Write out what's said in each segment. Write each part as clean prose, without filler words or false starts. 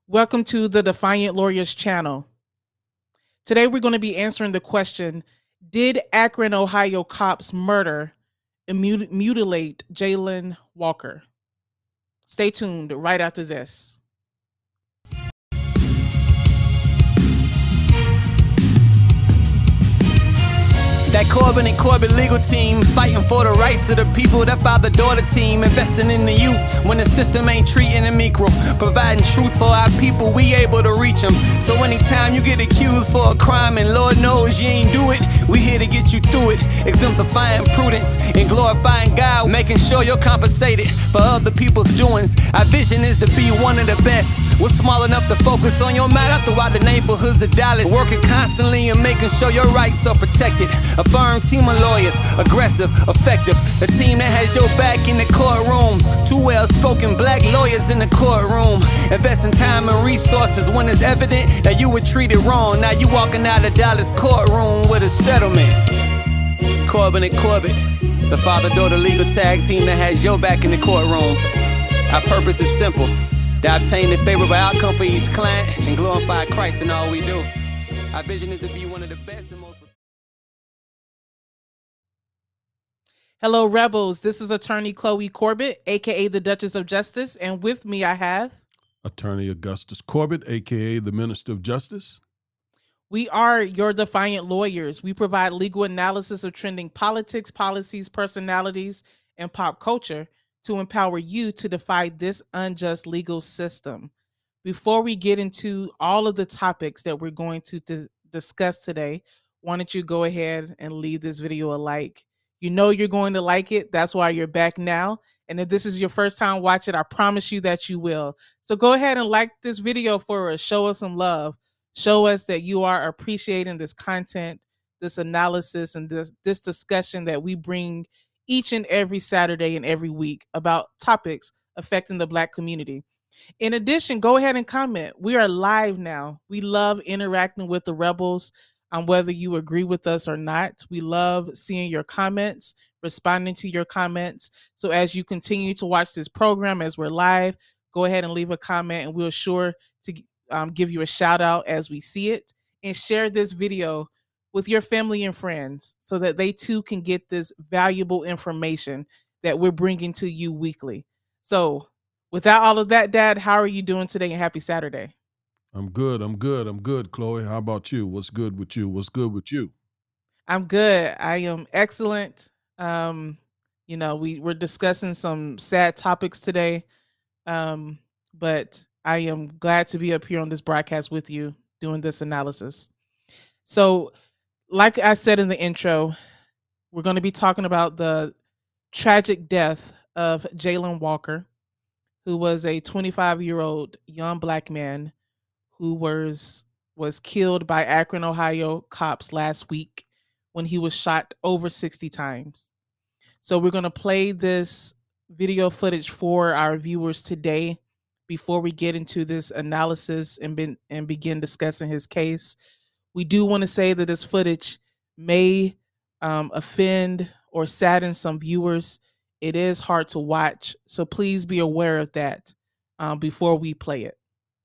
Welcome to the Defiant Lawyers channel. Today we're going to be answering the question, did Akron, Ohio cops murder and mutilate Jayland Walker? Stay tuned right after this. That Corbin and Corbett legal team fighting for the rights of the people. That father-daughter team investing in the youth when the system ain't treating them equal. Providing truth for our people, we able to reach them. So anytime you get accused for a crime and Lord knows you ain't do it, we here to get you through it. Exemplifying prudence and glorifying God, making sure you're compensated for other people's doings. Our vision is to be one of the best. We're small enough to focus on your matter throughout the neighborhoods of Dallas. Working constantly and making sure your rights are protected. A firm team of lawyers, aggressive, effective. A team that has your back in the courtroom. Two well-spoken black lawyers in the courtroom. Investing time and resources when it's evident that you were treated wrong. Now you walking out of Dallas courtroom with a settlement. Corbin and Corbett, the father-daughter legal tag team that has your back in the courtroom. Our purpose is simple. To obtain the favorable outcome for each client and glorify Christ in all we do. Our vision is to be one of the best and most... Hello, Rebels. This is Attorney Chloe Corbett, aka the Duchess of Justice, and with me I have Attorney Augustus Corbett, aka the Minister of Justice. We are your Defiant Lawyers. We provide legal analysis of trending politics, policies, personalities, and pop culture to empower you to defy this unjust legal system. Before we get into all of the topics that we're going to discuss today, why don't you go ahead and leave this video a like? You know you're going to like it. That's why you're back now. And if this is your first time watching, I promise you that you will. So go ahead and like this video for us. Show us some love. Show us that you are appreciating this content, this analysis, and this discussion that we bring each and every Saturday and every week about topics affecting the Black community. In addition, go ahead and comment. We are live now. We love interacting with the Rebels on whether you agree with us or not. We love seeing your comments, responding to your comments. So as you continue to watch this program, as we're live, go ahead and leave a comment and we'll sure to give you a shout out as we see it. And share this video with your family and friends so that they too can get this valuable information that we're bringing to you weekly. So without all of that, Dad, how are you doing today and happy Saturday? I'm good, Chloe. How about you? What's good with you? I'm good. I am excellent. We're discussing some sad topics today. But I am glad to be up here on this broadcast with you doing this analysis. So, like I said in the intro, we're going to be talking about the tragic death of Jayland Walker, who was a 25-year-old young Black man who was killed by Akron, Ohio cops last week when he was shot over 60 times. So we're going to play this video footage for our viewers today before we get into this analysis and begin discussing his case. We do want to say that this footage may offend or sadden some viewers. It is hard to watch, so please be aware of that before we play it.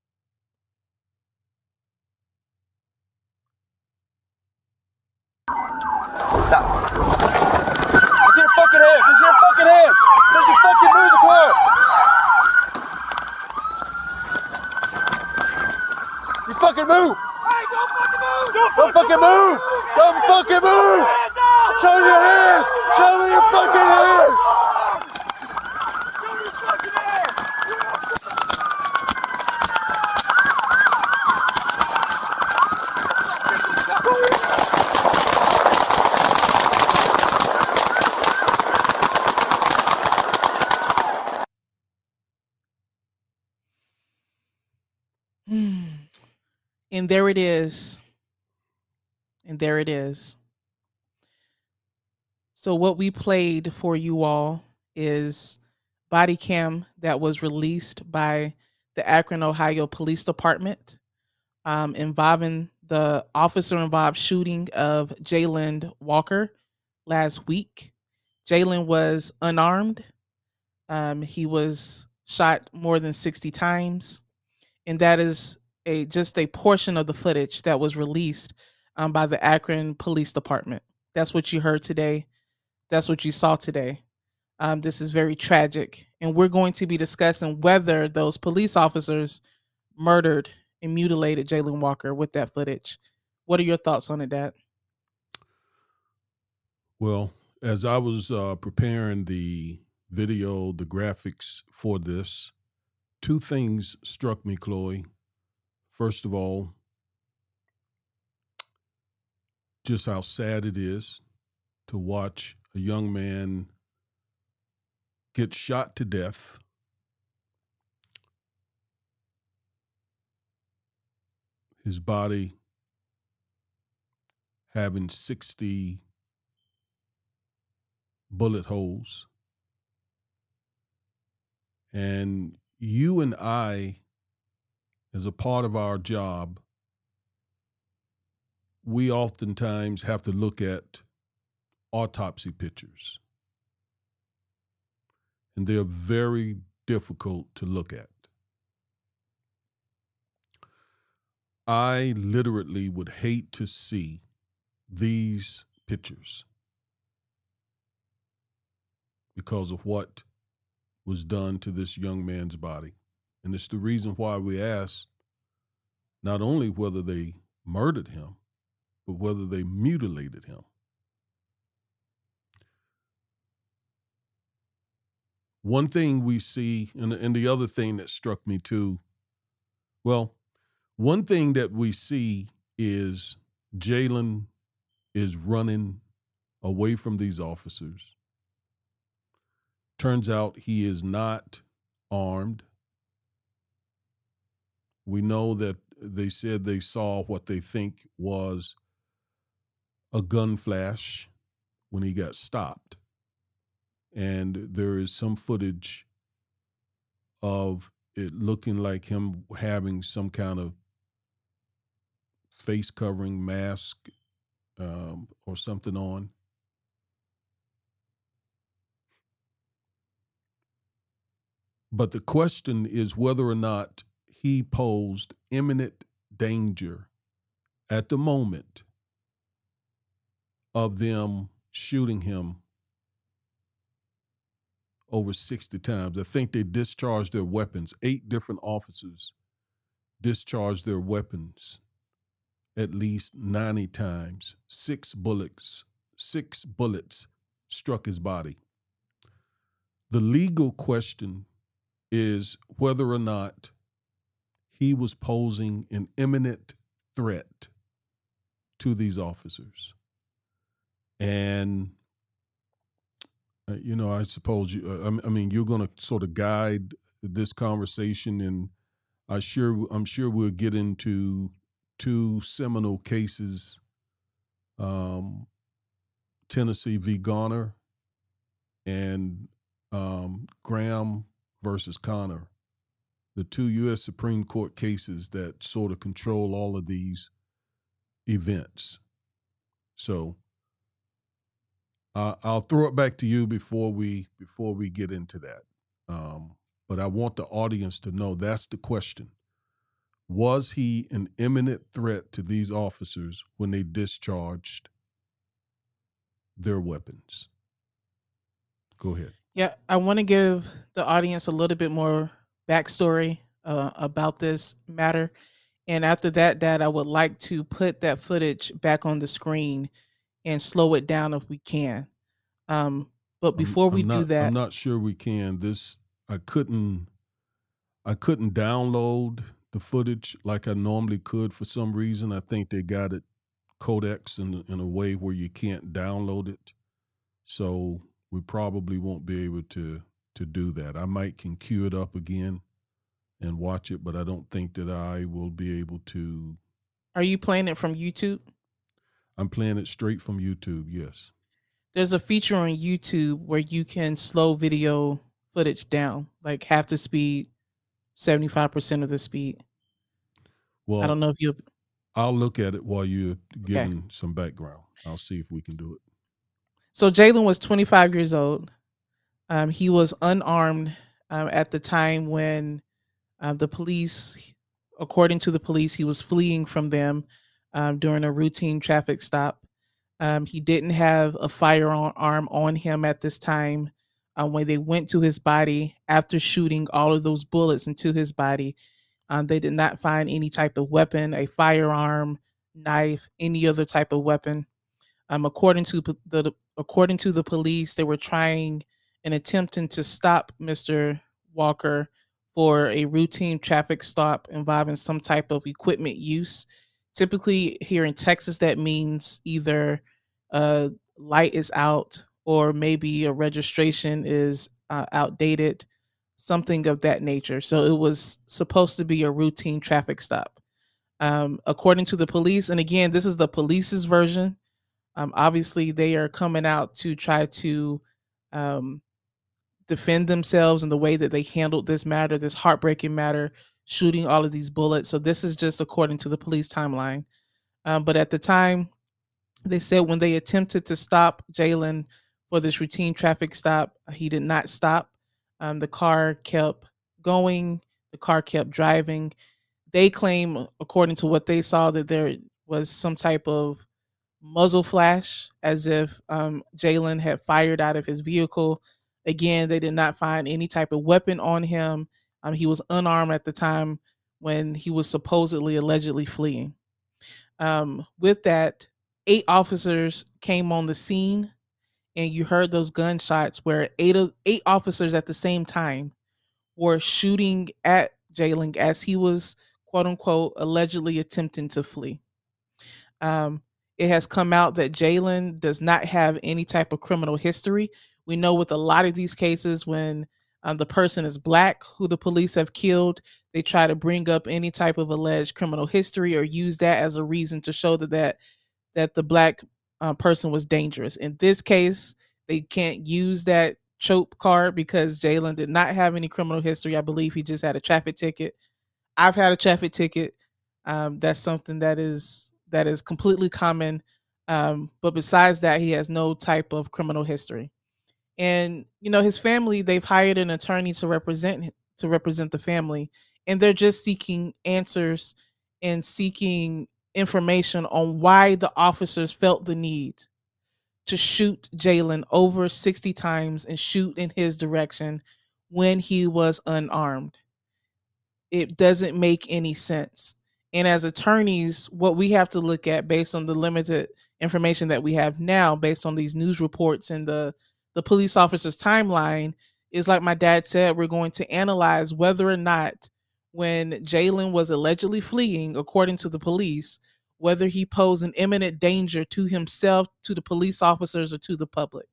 Stop. It's your fucking hands. It's your fucking hands. Don't you fucking move the car. You fucking move. Hey, don't fucking move. Don't fucking move. Don't fucking move. Show me your hands. Show me your fucking hands. And there it is. And there it is. So what we played for you all is body cam that was released by the Akron, Ohio Police Department involving the officer-involved shooting of Jayland Walker last week. Jayland was unarmed. He was shot more than 60 times. and that is just a portion of the footage that was released by the Akron Police Department. That's what you heard today. That's what you saw today. This is very tragic, and we're going to be discussing whether those police officers murdered and mutilated Jayland Walker with that footage. What are your thoughts on it, Dad? Well, as I was preparing the video, the graphics for this, two things struck me, Chloe. First of all, just how sad it is to watch a young man get shot to death. His body having 60 bullet holes. And you and I, as a part of our job, we oftentimes have to look at autopsy pictures. And they're very difficult to look at. I literally would hate to see these pictures because of what was done to this young man's body. And it's the reason why we ask not only whether they murdered him, but whether they mutilated him. One thing we see, and the other thing that struck me too, well, one thing that we see is Jayland is running away from these officers. Turns out he is not armed. We know that they said they saw what they think was a gun flash when he got stopped. And there is some footage of it looking like him having some kind of face covering mask or something on. But the question is whether or not he posed imminent danger at the moment of them shooting him over 60 times. I think they discharged their weapons. 8 different officers discharged their weapons at least 90 times. 6 bullets struck his body. The legal question is whether or not he was posing an imminent threat to these officers. And I suppose you're going to sort of guide this conversation, and I'm sure we'll get into 2 seminal cases, Tennessee v. Garner and Graham versus Connor, the 2 U.S. Supreme Court cases that sort of control all of these events. So I'll throw it back to you before we get into that. But I want the audience to know that's the question. Was he an imminent threat to these officers when they discharged their weapons? Go ahead. Yeah, I want to give the audience a little bit more backstory about this matter. And after that, Dad, I would like to put that footage back on the screen and slow it down if we can. But before we do that, I'm not sure we can. I couldn't download the footage like I normally could for some reason. I think they got it codex in a way where you can't download it. So we probably won't be able to do that. I can queue it up again and watch it, but I don't think that I will be able to. Are you playing it from YouTube? I'm playing it straight from YouTube, yes. There's a feature on YouTube where you can slow video footage down, like half the speed, 75% of the speed. Well, I don't know if I'll look at it while you're giving some background. I'll see if we can do it. So Jayland was 25 years old. He was unarmed at the time when the police According to the police, he was fleeing from them during a routine traffic stop. He didn't have a firearm on him at this time. When they went to his body after shooting all of those bullets into his body, they did not find any type of weapon, a firearm, knife, any other type of weapon. According to the police, they were trying and attempting to stop Mr. Walker for a routine traffic stop involving some type of equipment use. Typically, here in Texas, that means either a light is out or maybe a registration is outdated, something of that nature. So it was supposed to be a routine traffic stop. According to the police, and again, this is the police's version. Obviously, they are coming out to try to um, defend themselves in the way that they handled this matter, this heartbreaking matter, shooting all of these bullets. So this is just according to the police timeline. But at the time, they said when they attempted to stop Jalen for this routine traffic stop, he did not stop. The car kept going. The car kept driving. They claim, according to what they saw, that there was some type of muzzle flash as if Jalen had fired out of his vehicle. Again, they did not find any type of weapon on him. He was unarmed at the time when he was supposedly allegedly fleeing. With that, 8 officers came on the scene, and you heard those gunshots where eight officers at the same time were shooting at Jalen as he was, quote unquote, allegedly attempting to flee. It has come out that Jalen does not have any type of criminal history. We know with a lot of these cases, when the person is black who the police have killed, they try to bring up any type of alleged criminal history or use that as a reason to show that the black person was dangerous. In this case, they can't use that choke card because Jalen did not have any criminal history. I believe he just had a traffic ticket. I've had a traffic ticket. That's something that is completely common. But besides that, he has no type of criminal history. And his family, they've hired an attorney to represent the family, and they're just seeking answers and seeking information on why the officers felt the need to shoot Jalen over 60 times and shoot in his direction when he was unarmed. It doesn't make any sense. And as attorneys, what we have to look at based on the limited information that we have now, based on these news reports and the police officer's timeline, is like my dad said, we're going to analyze whether or not when Jalen was allegedly fleeing, according to the police, whether he posed an imminent danger to himself, to the police officers, or to the public.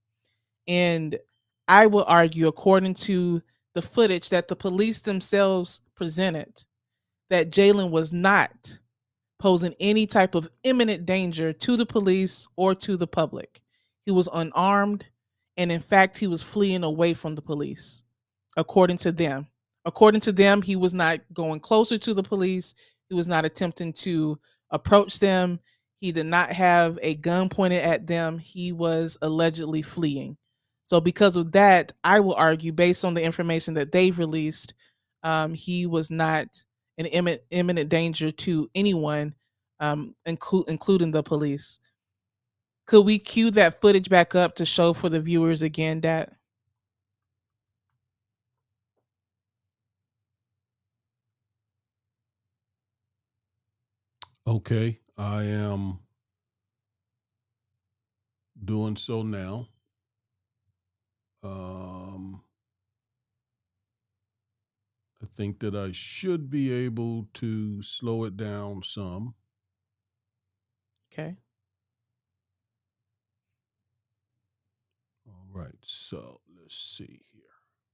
And I will argue, according to the footage that the police themselves presented, that Jalen was not posing any type of imminent danger to the police or to the public. He was unarmed, and in fact, he was fleeing away from the police, according to them. According to them, he was not going closer to the police. He was not attempting to approach them. He did not have a gun pointed at them. He was allegedly fleeing. So because of that, I will argue, based on the information that they've released, he was not an imminent danger to anyone, including the police. Could we cue that footage back up to show for the viewers again, Dad? Okay, I am doing so now. I think that I should be able to slow it down some. Okay. All right, so let's see here.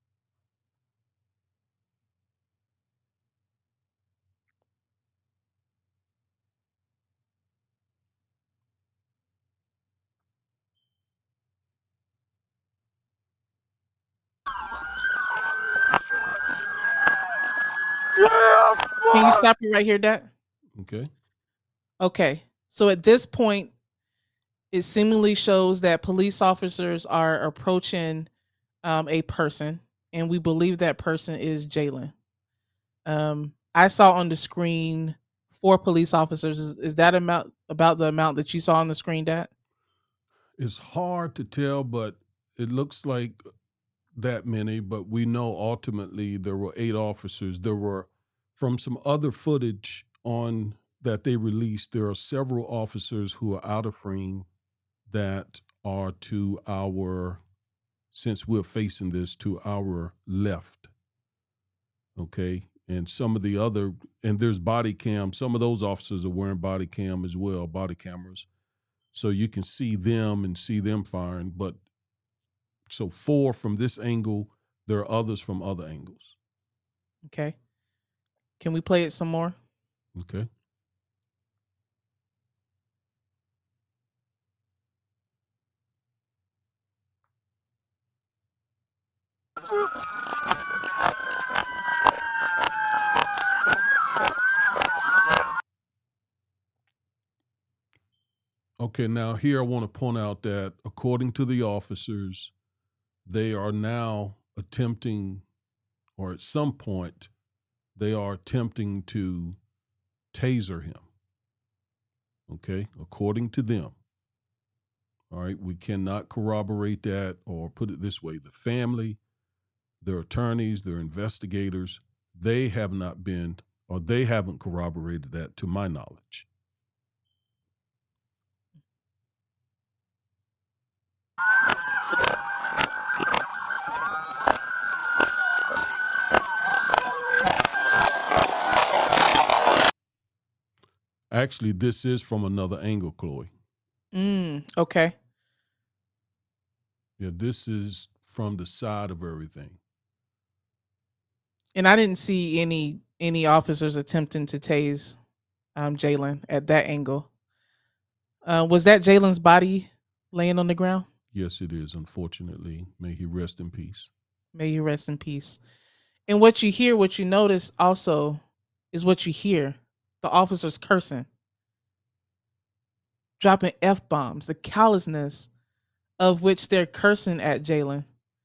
Can you stop it right here, Dad? Okay. Okay. So at this point, it seemingly shows that police officers are approaching a person, and we believe that person is Jalen. I saw on the screen 4 police officers. Is that amount about the amount that you saw on the screen, Dad? It's hard to tell, but it looks like that many. But we know ultimately there were 8 officers. There were, from some other footage on that they released, there are several officers who are out of frame that are to our, since we're facing this, to our left. Okay. And some of the other, and there's body cam. Some of those officers are wearing body cam as well, body cameras. So you can see them and see them firing. But so 4 from this angle, there are others from other angles. Okay. Can we play it some more? Okay. Okay, now here I want to point out that according to the officers, they are now attempting, or at some point, they are attempting to taser him. Okay, according to them. All right, we cannot corroborate that or put it this way. The family, their attorneys, their investigators, they have not been, or they haven't corroborated that to my knowledge. Actually, this is from another angle, Chloe. Okay. Yeah, this is from the side of everything. And I didn't see any officers attempting to tase Jalen at that angle. Was that Jalen's body laying on the ground? Yes, it is, unfortunately. May he rest in peace. May you rest in peace. And what you hear, what you notice also is what you hear. The officers cursing, dropping F-bombs, the callousness of which they're cursing at Jalen.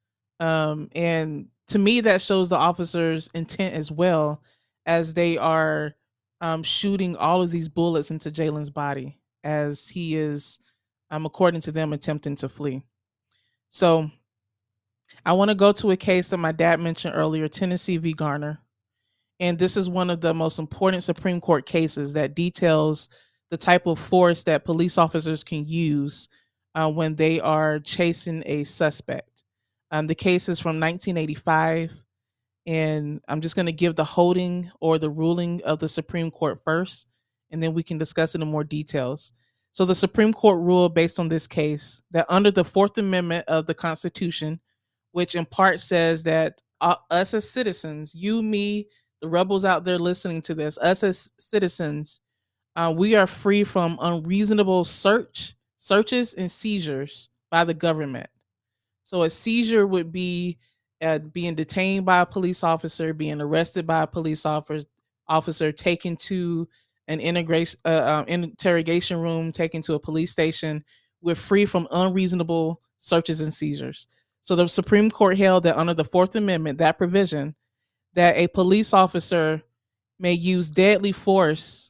And to me, that shows the officers' intent as well, as they are shooting all of these bullets into Jalen's body as he is, according to them, attempting to flee. So I want to go to a case that my dad mentioned earlier, Tennessee v. Garner. And this is one of the most important Supreme Court cases that details the type of force that police officers can use when they are chasing a suspect. The case is from 1985, and I'm just going to give the holding or the ruling of the Supreme Court first, and then we can discuss it in more details. So the Supreme Court ruled based on this case that under the 4th Amendment of the Constitution, which in part says that us as citizens, you, me, the rebels out there listening to this, us as citizens, we are free from unreasonable searches and seizures by the government. So a seizure would be being detained by a police officer, being arrested by a police officer, taken to an interrogation room, taken to a police station. We're free from unreasonable searches and seizures. So the Supreme Court held that under the 4th Amendment, that provision, that a police officer may use deadly force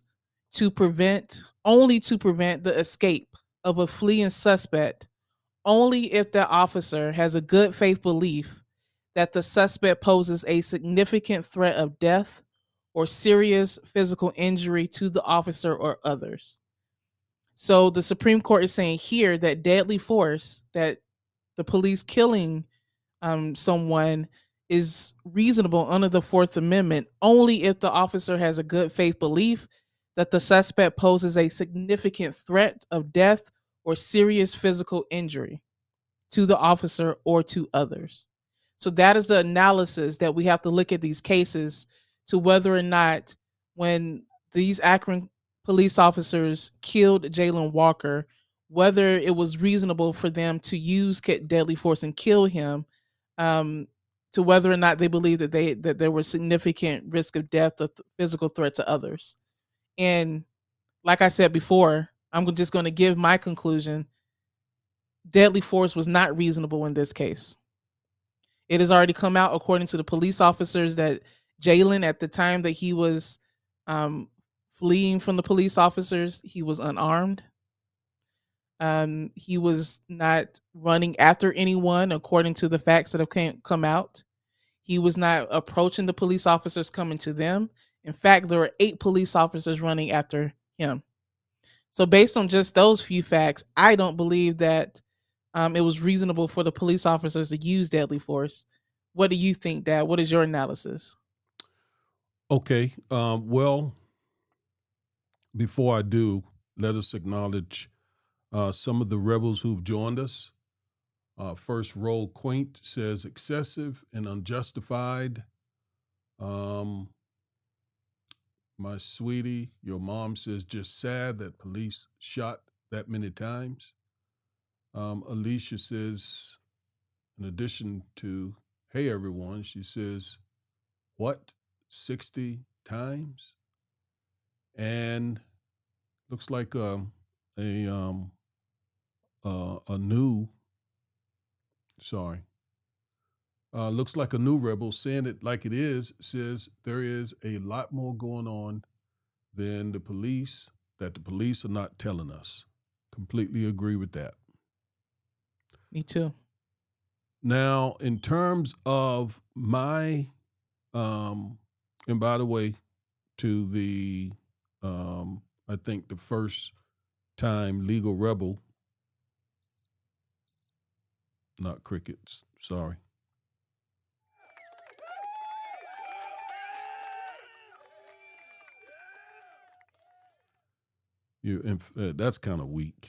only to prevent the escape of a fleeing suspect, only if the officer has a good faith belief that the suspect poses a significant threat of death or serious physical injury to the officer or others. So the Supreme Court is saying here that deadly force, that the police killing someone, is reasonable under the 4th Amendment only if the officer has a good faith belief that the suspect poses a significant threat of death or serious physical injury to the officer or to others. So that is the analysis that we have to look at these cases to whether or not, when these Akron police officers killed Jalen Walker, whether it was reasonable for them to use deadly force and kill him, to whether or not they believe that there was significant risk of death or physical threat to others. And like I said before, I'm just going to give my conclusion. Deadly force was not reasonable in this case. It has already come out, according to the police officers, that Jalen, at the time that he was fleeing from the police officers, he was unarmed. He was not running after anyone, according to the facts that have come out. He was not approaching the police officers, coming to them. In fact, there were 8 police officers running after him. So based on just those few facts, I don't believe that it was reasonable for the police officers to use deadly force. What do you think, Dad? What is your analysis? Okay. Well, before I do, let us acknowledge some of the rebels who've joined us. First Row Quaint says excessive and unjustified. My sweetie, your mom says just sad that police shot that many times. Alicia says, in addition to, hey everyone, she says, what, 60 times? And looks like a new, looks like a new rebel saying it like it is, says there is a lot more going on than the police, that the police are not telling us. Completely agree with that. Me too. Now, in terms of my, and by the way, to the, I think the first time legal rebel, not crickets, sorry. That's kind of weak.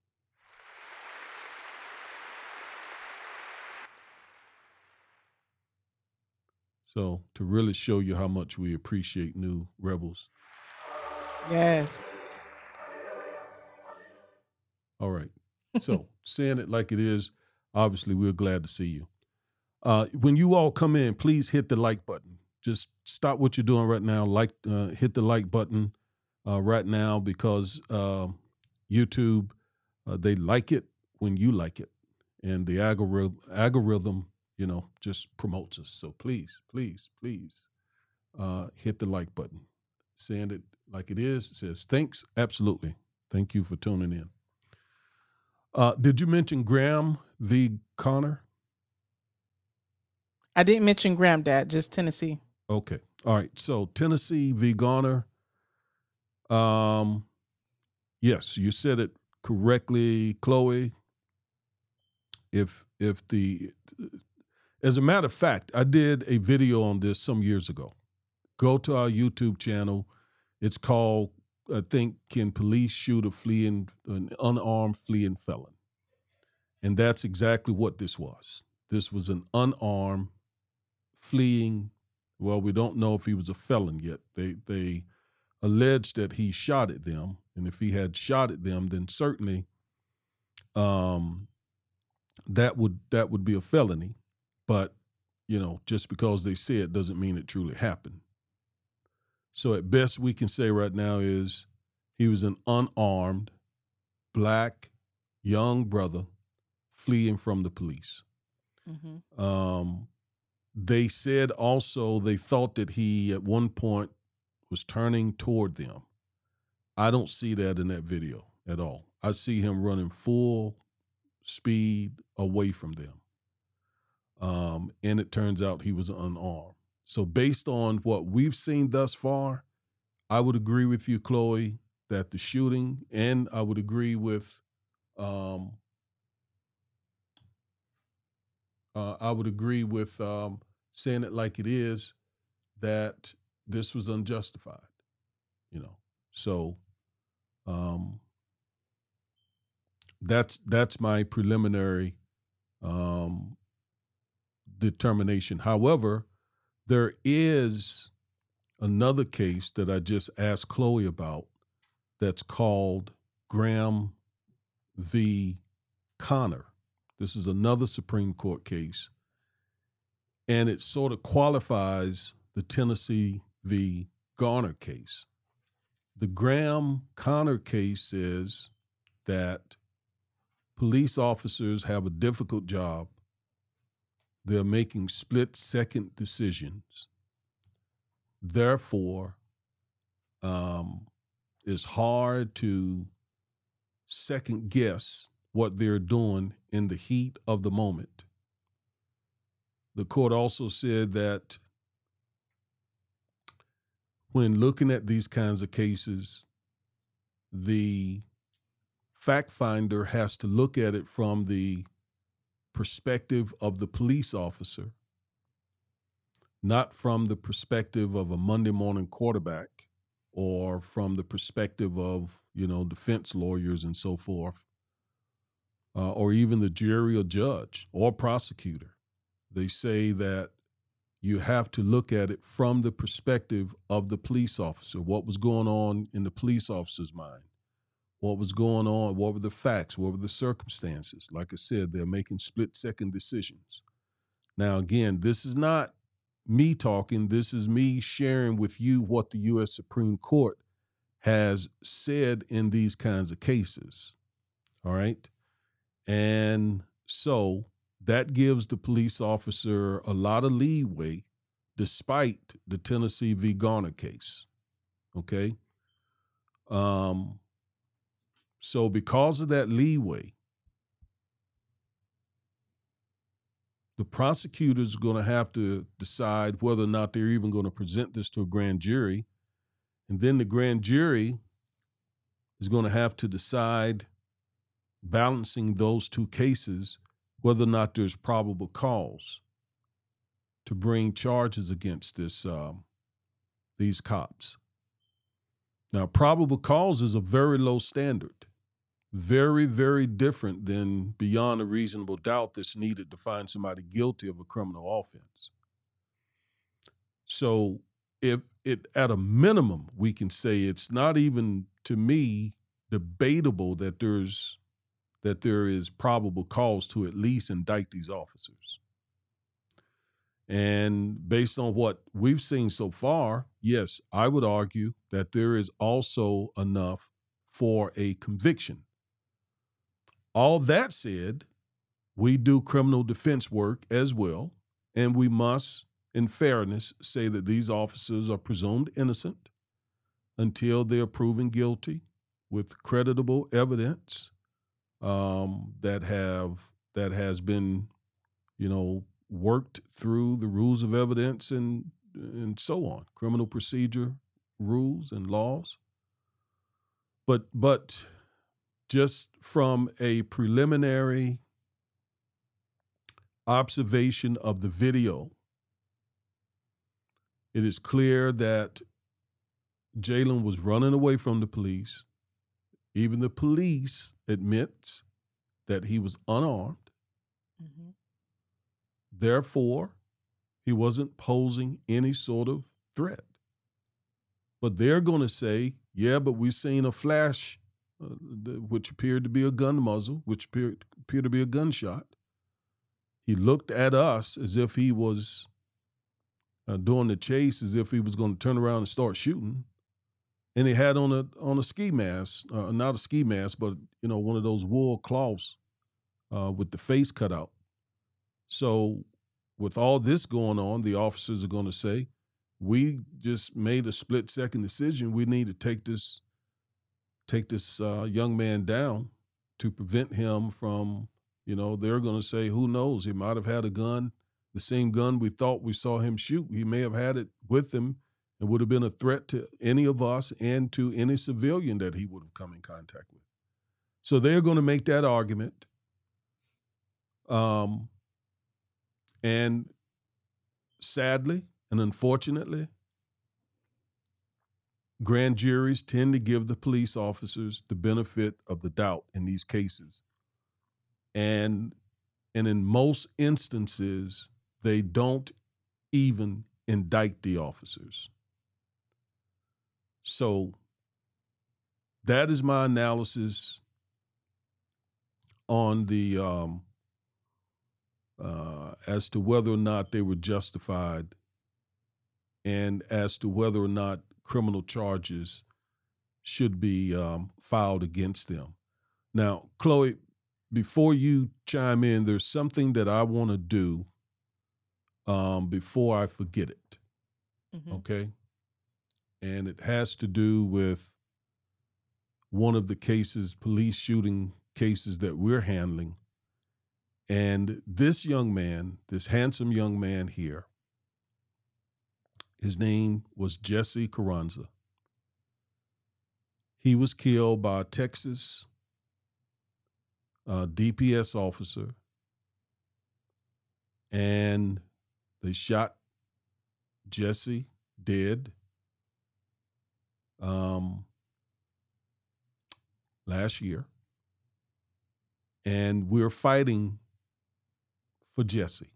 So to really show you how much we appreciate new rebels. Yes. All right. So saying it like it is, obviously we're glad to see you. When you all come in, please hit the like button. Just stop what you're doing right now. Hit the like button right now, because YouTube, they like it when you like it. And the algorithm, just promotes us. So please, please, please hit the like button. Saying it like it is, it says thanks. Absolutely. Thank you for tuning in. Did you mention Graham v. Connor? I didn't mention Graham, Dad, just Tennessee. Okay. All right. So Tennessee v. Garner. Yes, you said it correctly, Chloe. As a matter of fact, I did a video on this some years ago. Go to our YouTube channel. It's called, I think, Can Police Shoot an Unarmed Fleeing Felon? And that's exactly what this was. This was an unarmed fleeing. Well, we don't know if he was a felon yet. They alleged that he shot at them. And if he had shot at them, then certainly that would be a felony. But, just because they say it doesn't mean it truly happened. So at best we can say right now is he was an unarmed black young brother fleeing from the police. Mm-hmm. They said also they thought that he at one point was turning toward them. I don't see that in that video at all. I see him running full speed away from them. And it turns out he was unarmed. So based on what we've seen thus far, I would agree with you, Chloe, that the shooting, and I would agree with saying it like it is, that this was unjustified, So that's my preliminary determination. However, there is another case that I just asked Chloe about that's called Graham v. Connor. This is another Supreme Court case, and it sort of qualifies the Tennessee v. Garner case. The Graham Connor case says that police officers have a difficult job. They're making split-second decisions. Therefore, it's hard to second guess what they're doing in the heat of the moment. The court also said that when looking at these kinds of cases, the fact finder has to look at it from the perspective of the police officer, not from the perspective of a Monday morning quarterback or from the perspective of, defense lawyers and so forth, or even the jury or judge or prosecutor. They say that you have to look at it from the perspective of the police officer. What was going on in the police officer's mind? What was going on? What were the facts? What were the circumstances? Like I said, they're making split-second decisions. Now, again, this is not me talking. This is me sharing with you what the U.S. Supreme Court has said in these kinds of cases. All right? And so that gives the police officer a lot of leeway despite the Tennessee v. Garner case. Okay? So because of that leeway, the prosecutor's going to have to decide whether or not they're even going to present this to a grand jury. And then the grand jury is going to have to decide, balancing those two cases, whether or not there's probable cause to bring charges against these cops. Now, probable cause is a very low standard, very, very different than beyond a reasonable doubt that's needed to find somebody guilty of a criminal offense. So if it, at a minimum, we can say it's not even, to me, debatable that there is probable cause to at least indict these officers. And based on what we've seen so far, yes, I would argue that there is also enough for a conviction. All that said, we do criminal defense work as well, and we must, in fairness, say that these officers are presumed innocent until they're proven guilty with creditable evidence that has been, worked through the rules of evidence and so on, criminal procedure rules and laws. But just from a preliminary observation of the video, it is clear that Jalen was running away from the police. Even the police admits that he was unarmed. Mm-hmm. Therefore, he wasn't posing any sort of threat. But they're going to say, yeah, but we've seen a flash, which appeared to be a gun muzzle, which appeared to be a gunshot. He looked at us as if he was doing the chase, as if he was going to turn around and start shooting. And he had on a ski mask, not a ski mask, but one of those wool cloths with the face cut out. So with all this going on, the officers are going to say, we just made a split-second decision. We need to take this young man down to prevent him from, they're going to say, who knows? He might have had a gun, the same gun we thought we saw him shoot. He may have had it with him and would have been a threat to any of us and to any civilian that he would have come in contact with. So they're going to make that argument. And sadly and unfortunately, grand juries tend to give the police officers the benefit of the doubt in these cases. And in most instances, they don't even indict the officers. So that is my analysis on the as to whether or not they were justified and as to whether or not criminal charges should be filed against them. Now, Chloe, before you chime in, there's something that I want to do before I forget it. Mm-hmm. Okay? and it has to do with one of the cases, police shooting cases that we're handling. And this young man, this handsome young man here, his name was Jesse Carranza. He was killed by a Texas DPS officer, and they shot Jesse dead last year. And we're fighting for Jesse.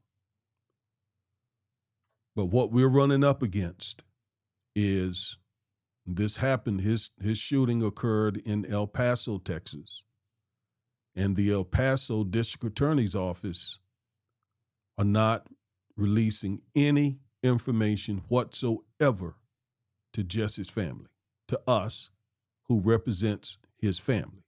But what we're running up against is this happened, his shooting occurred in El Paso, Texas. And the El Paso District Attorney's Office are not releasing any information whatsoever to Jesse's family, to us who represents his family.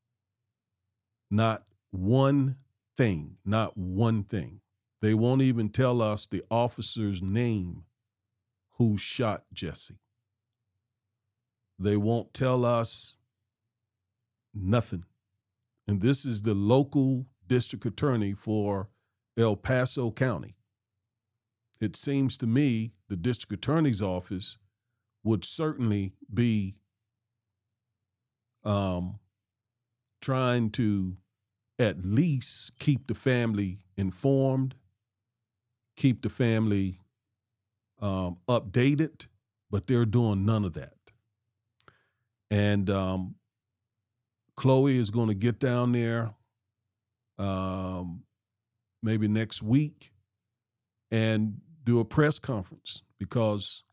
Not one thing, not one thing. They won't even tell us the officer's name who shot Jesse. They won't tell us nothing. And this is the local district attorney for El Paso County. It seems to me the district attorney's office would certainly be trying to at least keep the family informed, keep the family updated, but they're doing none of that. And Chloe is going to get down there maybe next week and do a press conference, because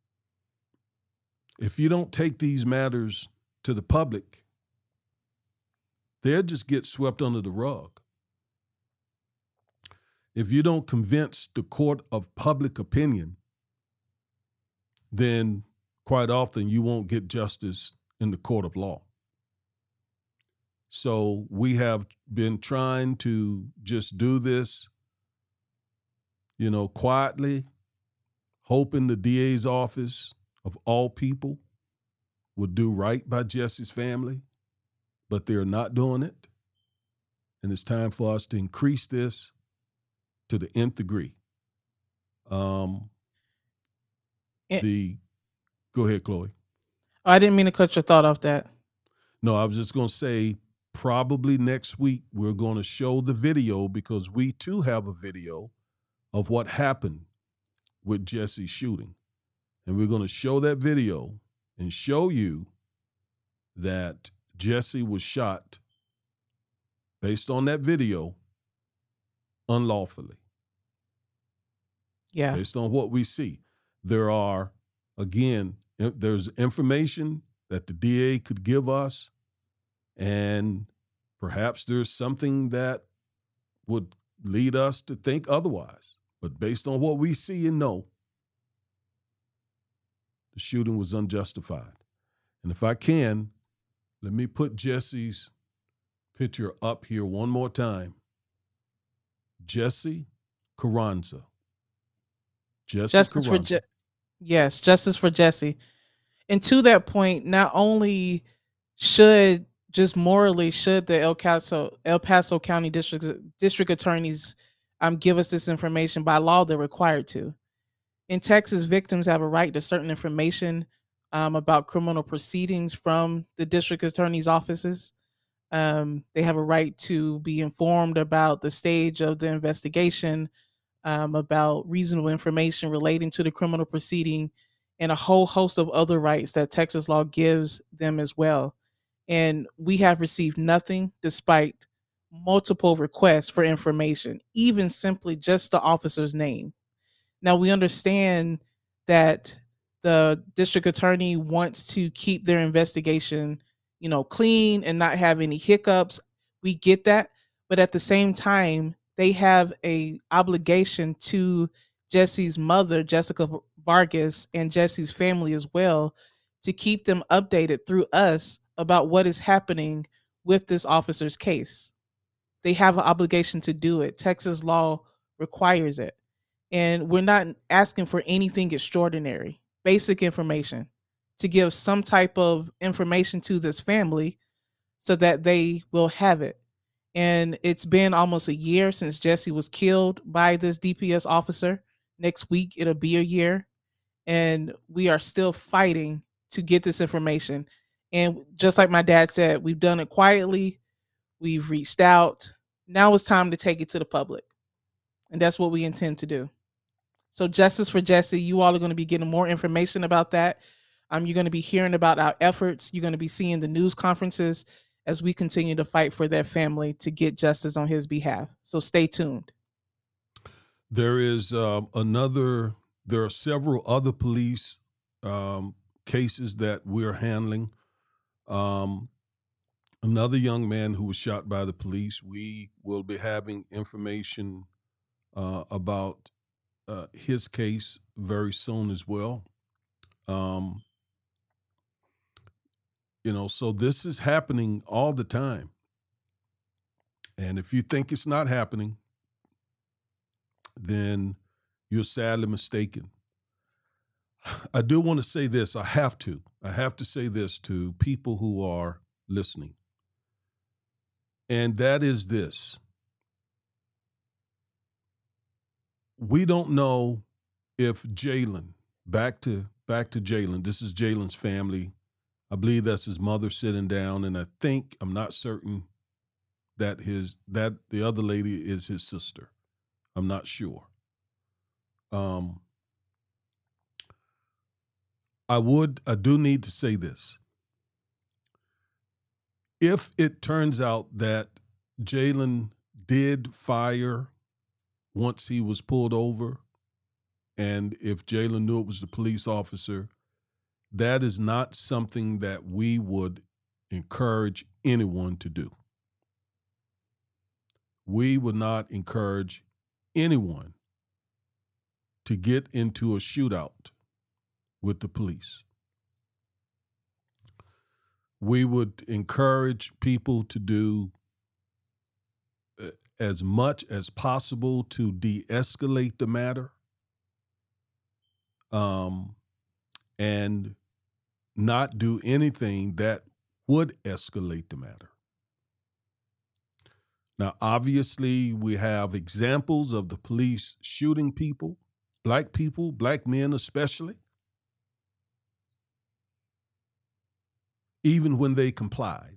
if you don't take these matters to the public, they'll just get swept under the rug. If you don't convince the court of public opinion, then quite often you won't get justice in the court of law. So we have been trying to just do this, quietly, hoping the DA's office of all people would do right by Jesse's family, but they're not doing it. And it's time for us to increase this to the nth degree. Go ahead, Chloe. I didn't mean to cut your thought off that. No, I was just going to say, probably next week we're going to show the video, because we too have a video of what happened with Jesse's shooting. And we're going to show that video and show you that Jesse was shot, based on that video, unlawfully. Yeah. Based on what we see. There's information that the DA could give us, and perhaps there's something that would lead us to think otherwise. But based on what we see and know, the shooting was unjustified. And if I can, let me put Jesse's picture up here one more time. Jesse Carranza. Justice for Jesse. And to that point, not only should the El Paso County district attorneys give us this information. By law, they're required to. In Texas, victims have a right to certain information about criminal proceedings from the district attorney's offices. They have a right to be informed about the stage of the investigation, about reasonable information relating to the criminal proceeding, and a whole host of other rights that Texas law gives them as well. And we have received nothing, despite multiple requests for information, even simply just the officer's name. Now, we understand that the district attorney wants to keep their investigation, clean and not have any hiccups. We get that. But at the same time, they have a obligation to Jesse's mother, Jessica Vargas, and Jesse's family as well, to keep them updated through us about what is happening with this officer's case. They have an obligation to do it. Texas law requires it. And we're not asking for anything extraordinary. Basic information. to give some type of information to this family so that they will have it. And it's been almost a year since Jesse was killed by this DPS officer. Next week, it'll be a year. And we are still fighting to get this information. And just like my dad said, we've done it quietly. We've reached out. Now it's time to take it to the public. And that's what we intend to do. So Justice for Jesse, you all are going to be getting more information about that. You're going to be hearing about our efforts. You're going to be seeing the news conferences as we continue to fight for their family to get justice on his behalf. So stay tuned. There is there are several other police cases that we're handling. Another young man who was shot by the police, we will be having information about his case very soon as well. So this is happening all the time. And if you think it's not happening, then you're sadly mistaken. I do want to say this. I have to say this to people who are listening. And that is this. We don't know if Jalen, back to Jalen, this is Jalen's family. I believe that's his mother sitting down, and I'm not certain that the other lady is his sister. I'm not sure. I do need to say this. If it turns out that Jalen did fire once he was pulled over, and if Jalen knew it was the police officer, that is not something that we would encourage anyone to do. We would not encourage anyone to get into a shootout with the police. We would encourage people to do as much as possible to de-escalate the matter, and not do anything that would escalate the matter. Now, obviously, we have examples of the police shooting people, black men especially, even when they complied.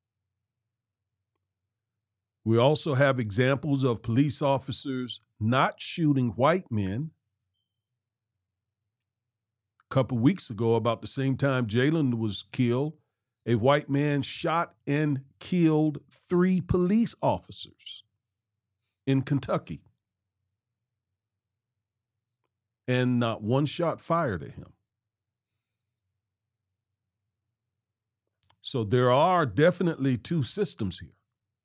We also have examples of police officers not shooting white men. A couple weeks ago, about the same time Jalen was killed, a white man shot and killed 3 police officers in Kentucky. And not one shot fired at him. So there are definitely 2 systems here.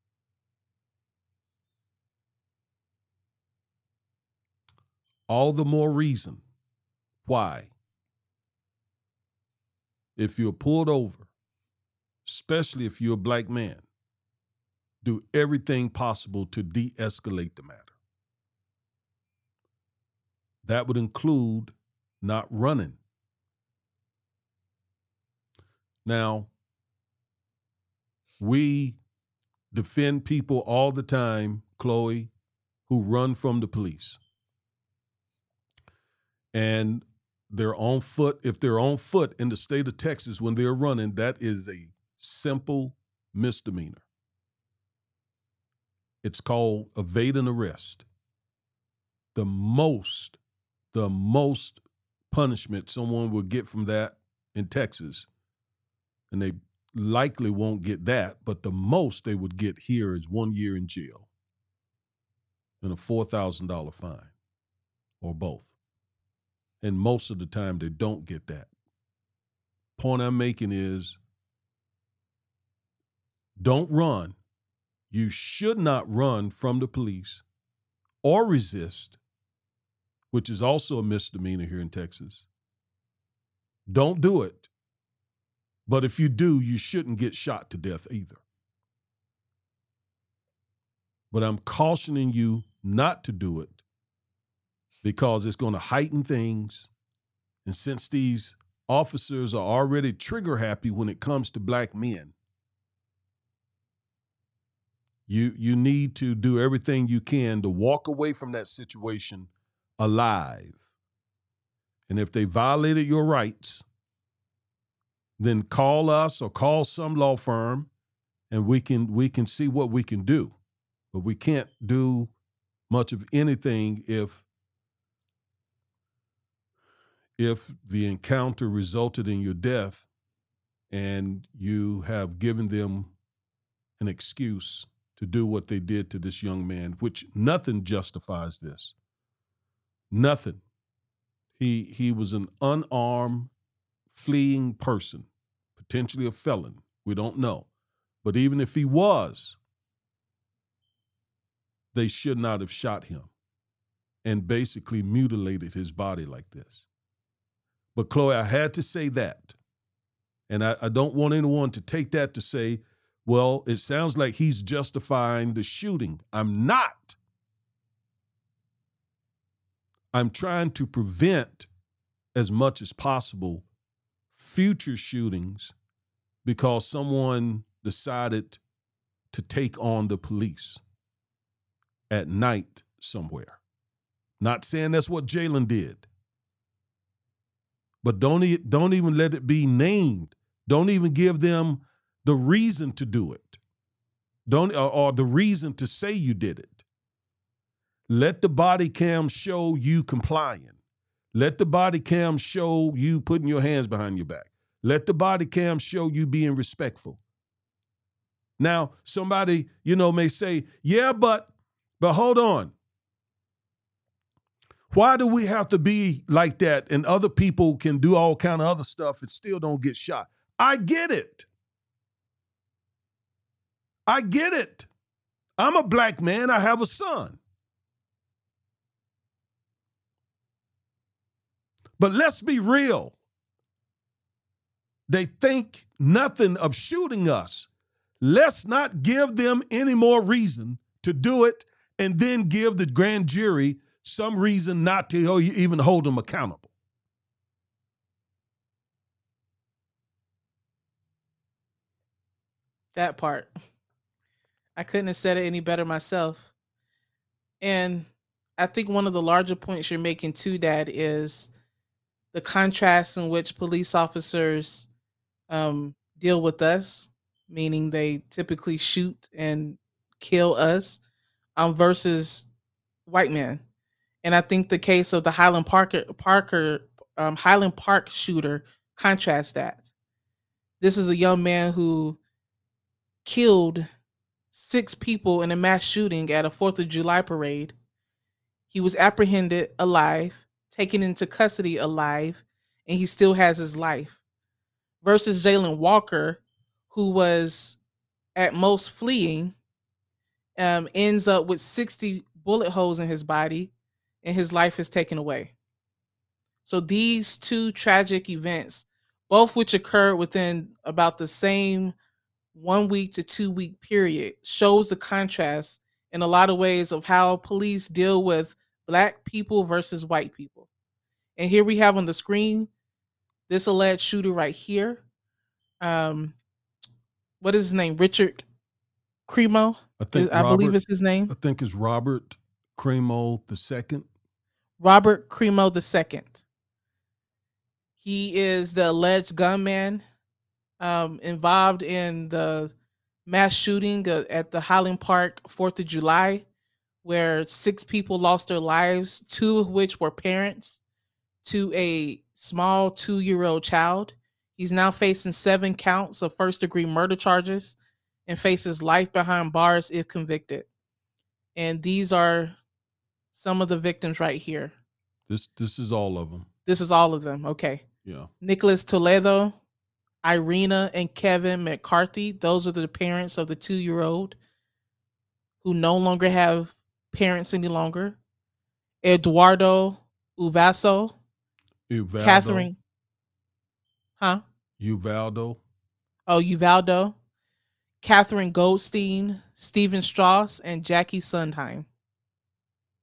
All the more reason why, if you're pulled over, especially if you're a black man, do everything possible to de-escalate the matter. That would include not running. Now, we defend people all the time, Chloe, who run from the police. And they're on foot. If they're on foot in the state of Texas when they're running, that is a simple misdemeanor. It's called evade and arrest. The most punishment someone will get from that in Texas, and they likely won't get that, but the most they would get here is 1 year in jail and a $4,000 fine, or both. And most of the time they don't get that. Point I'm making is, don't run. You should not run from the police or resist, which is also a misdemeanor here in Texas. Don't do it. But if you do, you shouldn't get shot to death either. But I'm cautioning you not to do it, because it's going to heighten things. And since these officers are already trigger happy when it comes to black men. You need to do everything you can to walk away from that situation alive. And if they violated your rights, then call us or call some law firm and we can see what we can do. But we can't do much of anything if the encounter resulted in your death and you have given them an excuse to do what they did to this young man, which nothing justifies this. Nothing. He was an unarmed, fleeing person, potentially a felon. We don't know. But even if he was, they should not have shot him and basically mutilated his body like this. But Chloe, I had to say that. And I don't want anyone to take that to say, well, it sounds like he's justifying the shooting. I'm not. I'm trying to prevent as much as possible future shootings because someone decided to take on the police at night somewhere. Not saying that's what Jalen did. But don't even let it be named. Don't even give them the reason to do it. Or the reason to say you did it. Let the body cam show you complying. Let the body cam show you putting your hands behind your back. Let the body cam show you being respectful. Now, somebody, may say, yeah, but hold on. Why do we have to be like that and other people can do all kind of other stuff and still don't get shot? I get it. I get it. I'm a black man. I have a son. But let's be real. They think nothing of shooting us. Let's not give them any more reason to do it and then give the grand jury some reason not to even hold them accountable. That part. I couldn't have said it any better myself. And I think one of the larger points you're making too, Dad, is the contrast in which police officers deal with us, meaning they typically shoot and kill us, versus white men. And I think the case of the Highland Park shooter contrasts that. This is a young man who killed 6 people in a mass shooting at a 4th of July parade. He was apprehended alive, taken into custody alive, and he still has his life. Versus Jalen Walker, who was at most fleeing, ends up with 60 bullet holes in his body, and his life is taken away. So these two tragic events, both which occurred within about the same 1 week to 2 week period, shows the contrast in a lot of ways of how police deal with black people versus white people. And here we have on the screen this alleged shooter right here. What is his name? Richard Cremo? I believe it's his name. I think it's Robert Cremo II. Robert Cremo II. He is the alleged gunman involved in the mass shooting at the Highland Park 4th of July, where 6 people lost their lives, 2 of which were parents to a small 2-year-old child. He's now facing 7 counts of first-degree murder charges and faces life behind bars if convicted. And these are some of the victims right here. This is all of them. This is all of them. Okay. Yeah. Nicholas Toledo, Irina, and Kevin McCarthy. Those are the parents of the 2-year-old who no longer have parents any longer. Eduardo Uvaldo. Catherine. Huh? Uvaldo. Oh, Uvaldo. Catherine Goldstein, Stephen Strauss, and Jackie Sondheim.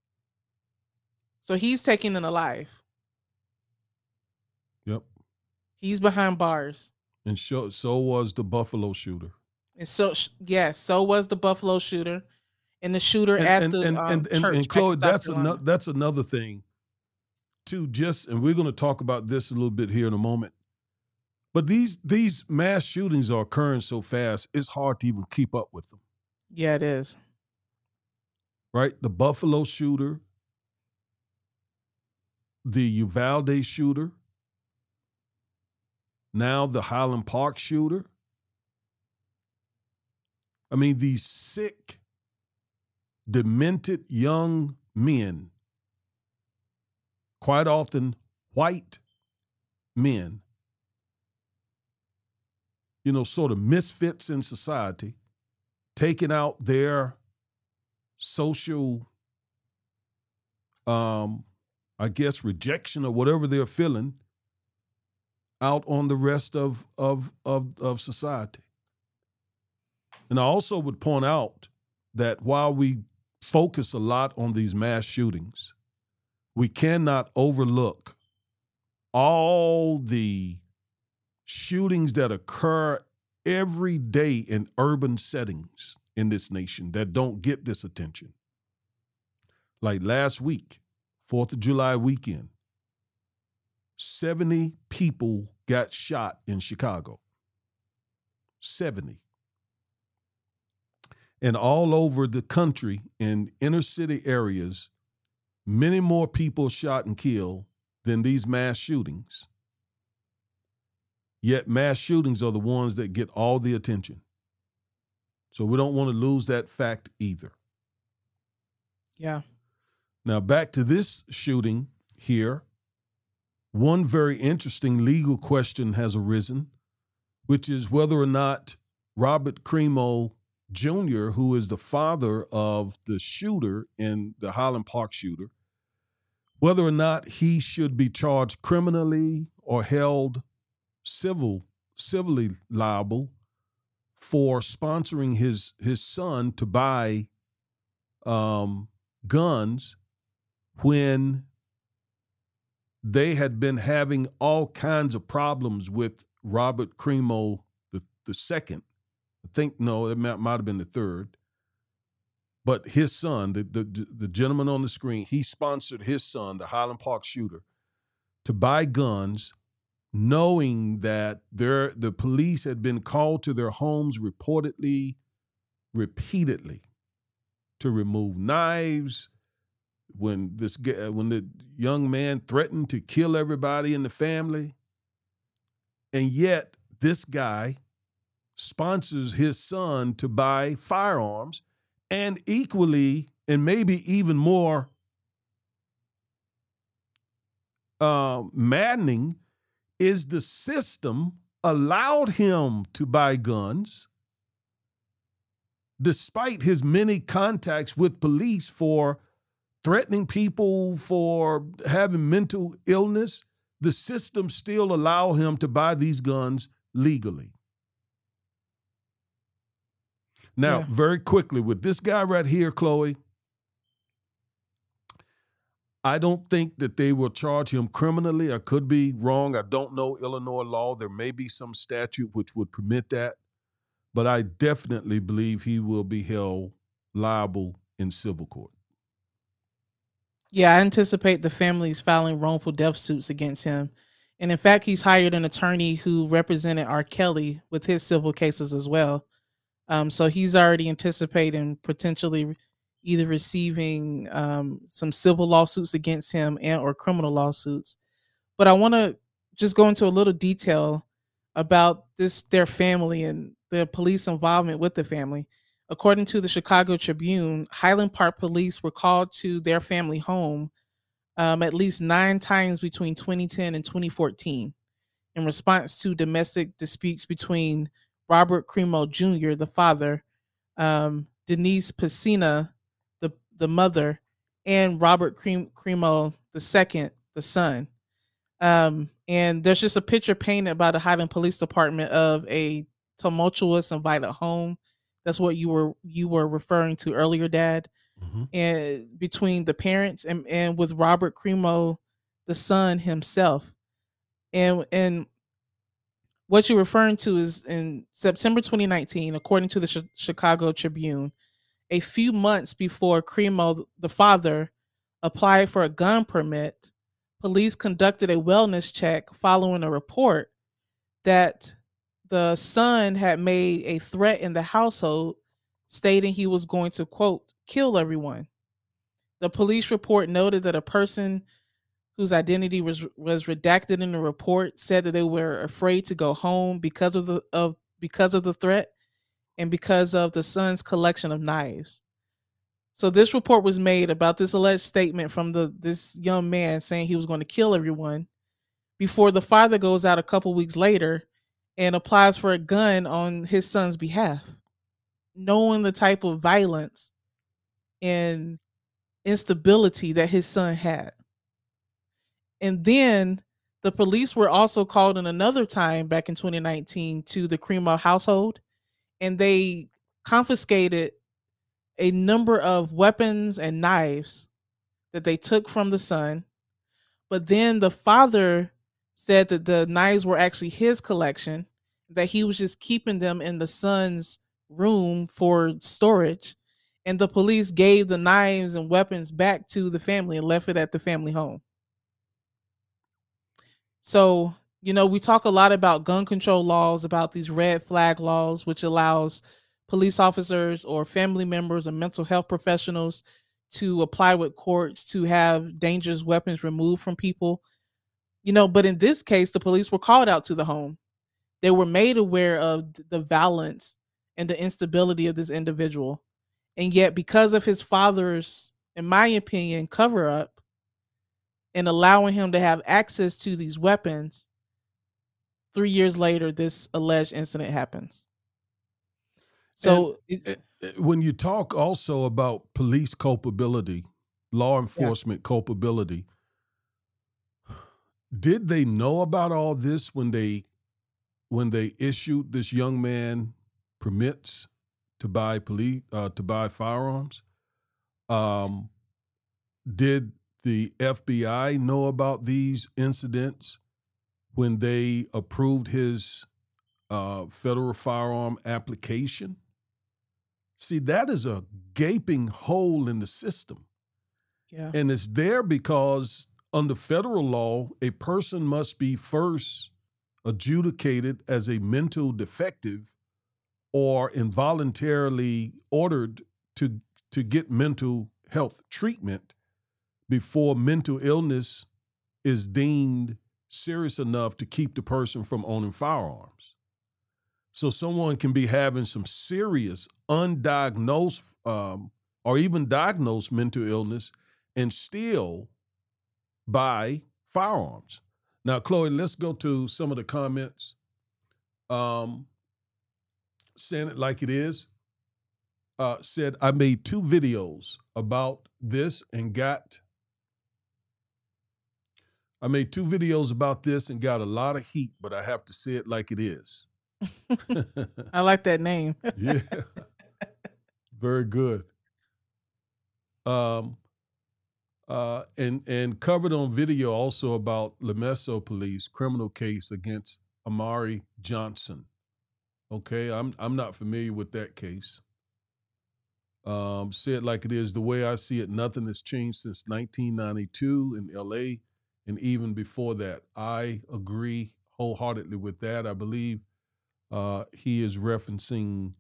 So he's taken in alive. Yep. He's behind bars. And so was the Buffalo shooter. And so was the Buffalo shooter and the shooter at the church. And Chloe, back in South Carolina. that's another thing too. And we're going to talk about this a little bit here in a moment. But these mass shootings are occurring so fast, it's hard to even keep up with them. Yeah, it is. Right? The Buffalo shooter, the Uvalde shooter, now the Highland Park shooter. I mean, these sick, demented young men, quite often white men, sort of misfits in society, taking out their social, rejection or whatever they're feeling out on the rest of society. And I also would point out that while we focus a lot on these mass shootings, we cannot overlook all the shootings that occur every day in urban settings in this nation that don't get this attention. Like last week, 4th of July weekend, 70 people got shot in Chicago. 70. And all over the country in inner city areas, many more people shot and killed than these mass shootings. Yet mass shootings are the ones that get all the attention. So we don't want to lose that fact either. Yeah. Now back to this shooting here. One very interesting legal question has arisen, which is whether or not Robert Crimo Jr., who is the father of the shooter in the Highland Park shooter, whether or not he should be charged criminally or held civilly liable for sponsoring his son to buy guns when they had been having all kinds of problems with Robert Crimo the second. I think, no, it might have been the third. But his son, the gentleman on the screen, he sponsored his son, the Highland Park shooter, to buy guns, knowing that the police had been called to their homes reportedly, repeatedly, to remove knives. When the young man threatened to kill everybody in the family, and yet this guy sponsors his son to buy firearms, and equally, and maybe even more maddening, is the system allowed him to buy guns despite his many contacts with police for threatening people, for having mental illness. The system still allow him to buy these guns legally. Now, very quickly, with this guy right here, Chloe, I don't think that they will charge him criminally. I could be wrong. I don't know Illinois law. There may be some statute which would permit that. But I definitely believe he will be held liable in civil court. Yeah, I anticipate the families filing wrongful death suits against him. And in fact, he's hired an attorney who represented R. Kelly with his civil cases as well. So he's already anticipating potentially either receiving some civil lawsuits against him and or criminal lawsuits. But I want to just go into a little detail about their family and the police involvement with the family. According to the Chicago Tribune, Highland Park police were called to their family home at least 9 times between 2010 and 2014 in response to domestic disputes between Robert Crimo Jr., the father, Denise Pacina, the mother, and Robert Crimo II, the son. And there's just a picture painted by the Highland Police Department of a tumultuous and violent home. That's what you were referring to earlier, Dad. Mm-hmm. And between the parents and with Robert Crimo, the son himself. And What you're referring to is in September 2019, according to the Chicago Tribune, a few months before Cremo, the father, applied for a gun permit, police conducted a wellness check following a report that the son had made a threat in the household stating he was going to, quote, kill everyone. The police report noted that a person whose identity was redacted in the report said that they were afraid to go home because of the threat and because of the son's collection of knives. So this report was made about this alleged statement from this young man saying he was going to kill everyone before the father goes out a couple weeks later and applies for a gun on his son's behalf, knowing the type of violence and instability that his son had. And then the police were also called in another time back in 2019 to the Cremo household, and they confiscated a number of weapons and knives that they took from the son. But then the father said that the knives were actually his collection, that he was just keeping them in the son's room for storage. And the police gave the knives and weapons back to the family and left it at the family home. So, we talk a lot about gun control laws, about these red flag laws, which allows police officers or family members or mental health professionals to apply with courts to have dangerous weapons removed from people. But in this case, the police were called out to the home. They were made aware of the violence and the instability of this individual. And yet, because of his father's, in my opinion, cover up and allowing him to have access to these weapons, 3 years later, this alleged incident happens. So when you talk also about police culpability, law enforcement culpability, did they know about all this when they issued this young man permits to buy firearms? Did the FBI know about these incidents when they approved his federal firearm application? See, that is a gaping hole in the system. Yeah. And it's there because under federal law, a person must be first adjudicated as a mental defective or involuntarily ordered to get mental health treatment before mental illness is deemed serious enough to keep the person from owning firearms. So someone can be having some serious undiagnosed or even diagnosed mental illness and still buy firearms. Now, Chloe, let's go to some of the comments. Saying it like it is, said, I made 2 videos about this and got a lot of heat, but I have to say it like it is. I like that name. Yeah. Very good. And covered on video also about Lemeso police criminal case against Amari Johnson. Okay, I'm not familiar with that case. Say it like it is. The way I see it, nothing has changed since 1992 in LA, and even before that. I agree wholeheartedly with that. I believe he is referencing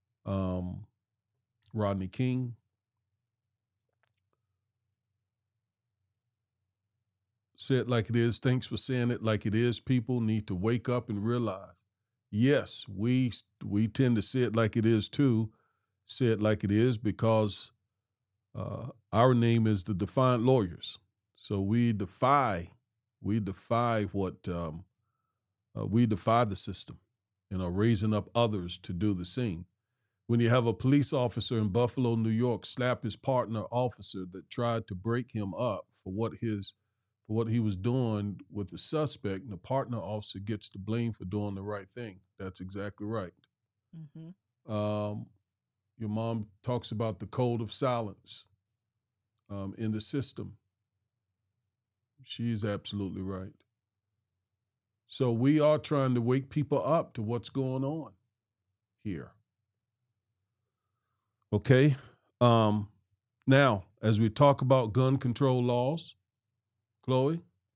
Rodney King. Say it like it is. Thanks for saying it like it is. People need to wake up and realize, yes, we tend to say it like it is too. Say it like it is because our name is the Defiant Lawyers. So we defy what we defy the system, raising up others to do the same. When you have a police officer in Buffalo, New York, slap his partner officer that tried to break him up for what he was doing with the suspect, and the partner officer gets the blame for doing the right thing. That's exactly right. Mm-hmm. Your mom talks about the code of silence in the system. She's absolutely right. So we are trying to wake people up to what's going on here. Okay. Now, as we talk about gun control laws, Chloe,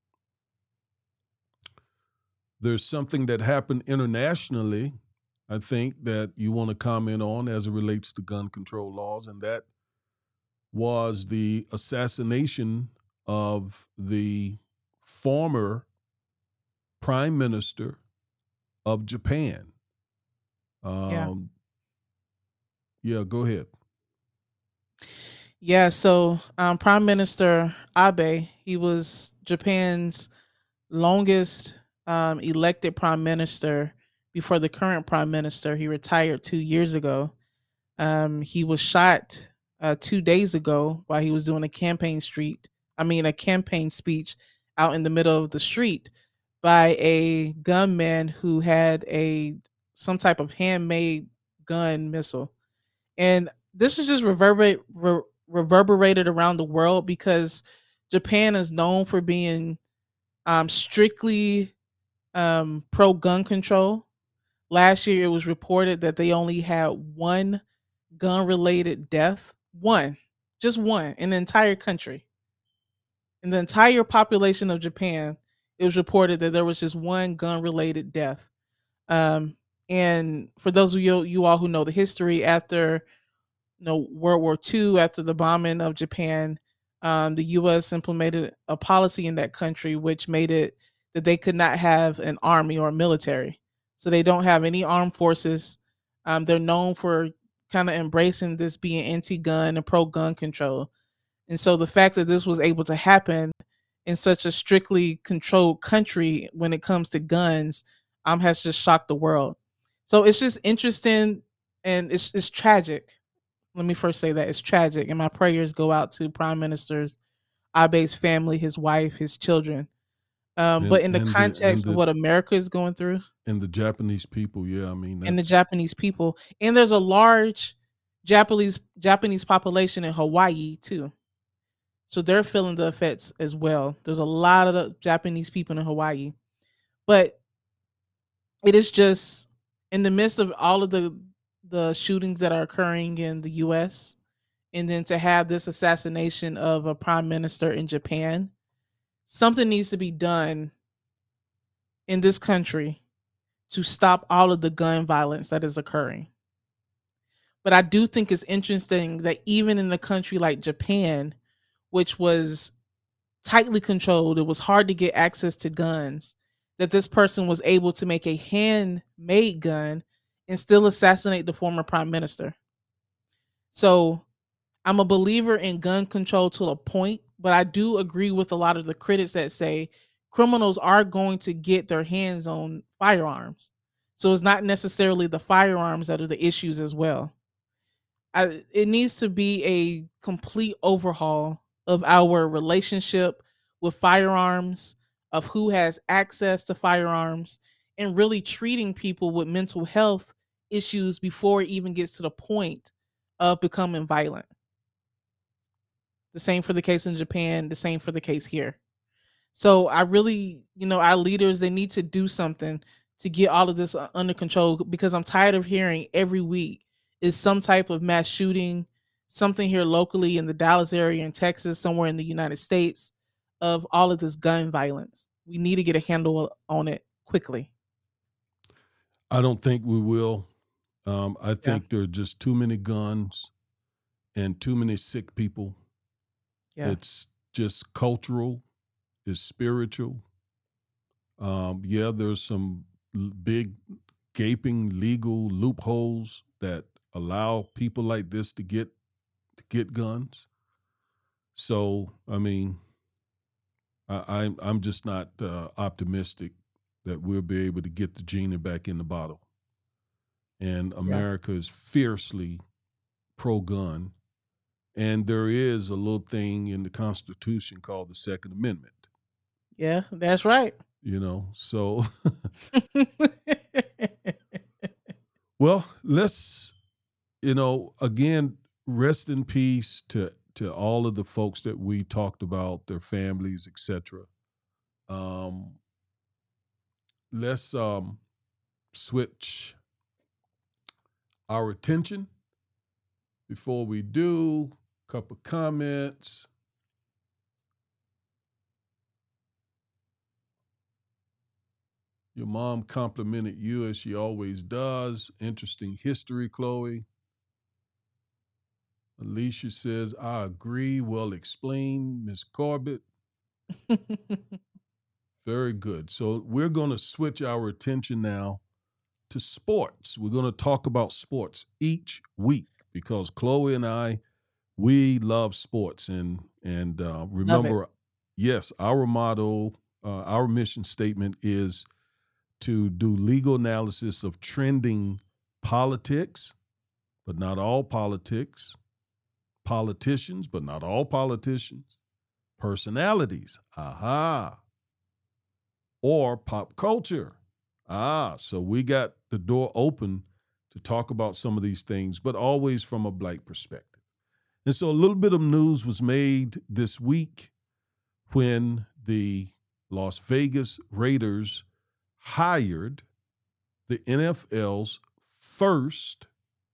there's something that happened internationally, I think, that you want to comment on as it relates to gun control laws, and that was the assassination of the former prime minister of Japan. Yeah, go ahead. Yeah, so Prime Minister Abe, he was Japan's longest elected prime minister before the current prime minister. He retired 2 years ago. He was shot 2 days ago while he was doing a campaign speech out in the middle of the street by a gunman who had some type of handmade gun missile. And this is just reverberated around the world because Japan is known for being strictly pro gun control. Last year, it was reported that they only had one gun related death, just one in the entire country. In the entire population of Japan, it was reported that there was just one gun related death. And for those of you all who know the history, after World War II, after the bombing of Japan, the U.S. implemented a policy in that country which made it that they could not have an army or a military. So they don't have any armed forces. They're known for kind of embracing this being anti-gun and pro-gun control. And so the fact that this was able to happen in such a strictly controlled country when it comes to guns has just shocked the world. So it's just interesting, and it's tragic. Let me first say that it's tragic, and my prayers go out to Prime Minister Abe's family, his wife, his children. But in the context of what America is going through, and the Japanese people, yeah, I mean, and the Japanese people, and there's a large Japanese population in Hawaii too, so they're feeling the effects as well. There's a lot of the Japanese people in Hawaii, but it is just in the midst of all of the shootings that are occurring in the U.S., and then to have this assassination of a prime minister in Japan, something needs to be done in this country to stop all of the gun violence that is occurring. But I do think it's interesting that even in a country like Japan, which was tightly controlled, it was hard to get access to guns, that this person was able to make a handmade gun and still assassinate the former prime minister. So I'm a believer in gun control to a point, but I do agree with a lot of the critics that say criminals are going to get their hands on firearms. So it's not necessarily the firearms that are the issues as well. It needs to be a complete overhaul of our relationship with firearms, of who has access to firearms, and really treating people with mental health issues before it even gets to the point of becoming violent. The same for the case in Japan, the same for the case here. So I really, our leaders, they need to do something to get all of this under control, because I'm tired of hearing every week is some type of mass shooting, something here locally in the Dallas area in Texas, somewhere in the United States, of all of this gun violence. We need to get a handle on it quickly. I don't think we will. I think there are just too many guns and too many sick people. Yeah. It's just cultural, it's spiritual. There's some big gaping legal loopholes that allow people like this to get guns. So, I mean, I'm just not optimistic that we'll be able to get the genie back in the bottle. And America is fiercely pro-gun. And there is a little thing in the Constitution called the Second Amendment. Yeah, that's right. So well, let's, again, rest in peace to all of the folks that we talked about, their families, etc. let's switch our attention. Before we do, a couple comments. Your mom complimented you as she always does. Interesting history, Chloe. Alicia says, I agree. Well explained, Miss Corbett. Very good. So we're going to switch our attention now to sports. We're going to talk about sports each week because Chloe and I, we love sports. And remember, yes, our motto, our mission statement is to do legal analysis of trending politics, but not all politics, politicians, but not all politicians, personalities, or pop culture. So we got the door open to talk about some of these things, but always from a Black perspective. And so a little bit of news was made this week when the Las Vegas Raiders hired the NFL's first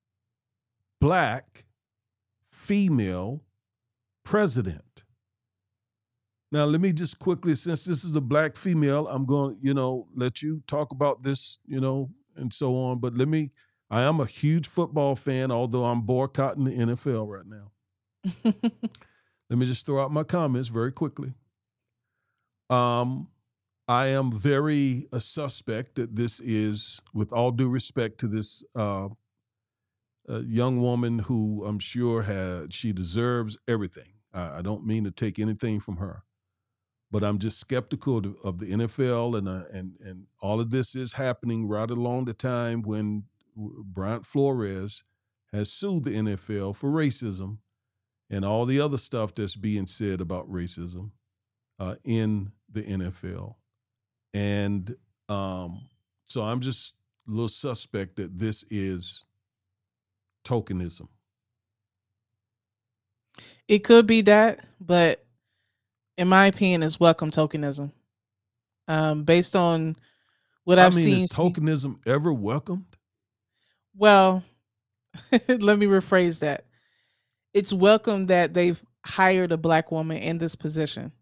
Black female president. Now, let me just quickly, since this is a Black female, I'm going to, let you talk about this, and so on. But I am a huge football fan, although I'm boycotting the NFL right now. Let me just throw out my comments very quickly. I am very a suspect that this is, with all due respect to this young woman who I'm sure she deserves everything. I don't mean to take anything from her, but I'm just skeptical of the NFL, and all of this is happening right along the time when Brian Flores has sued the NFL for racism and all the other stuff that's being said about racism in the NFL. And so I'm just a little suspect that this is tokenism. It could be that, but in my opinion, it's welcome tokenism. Based on what I've seen. Is tokenism ever welcomed? Well, let me rephrase that. It's welcome that they've hired a Black woman in this position.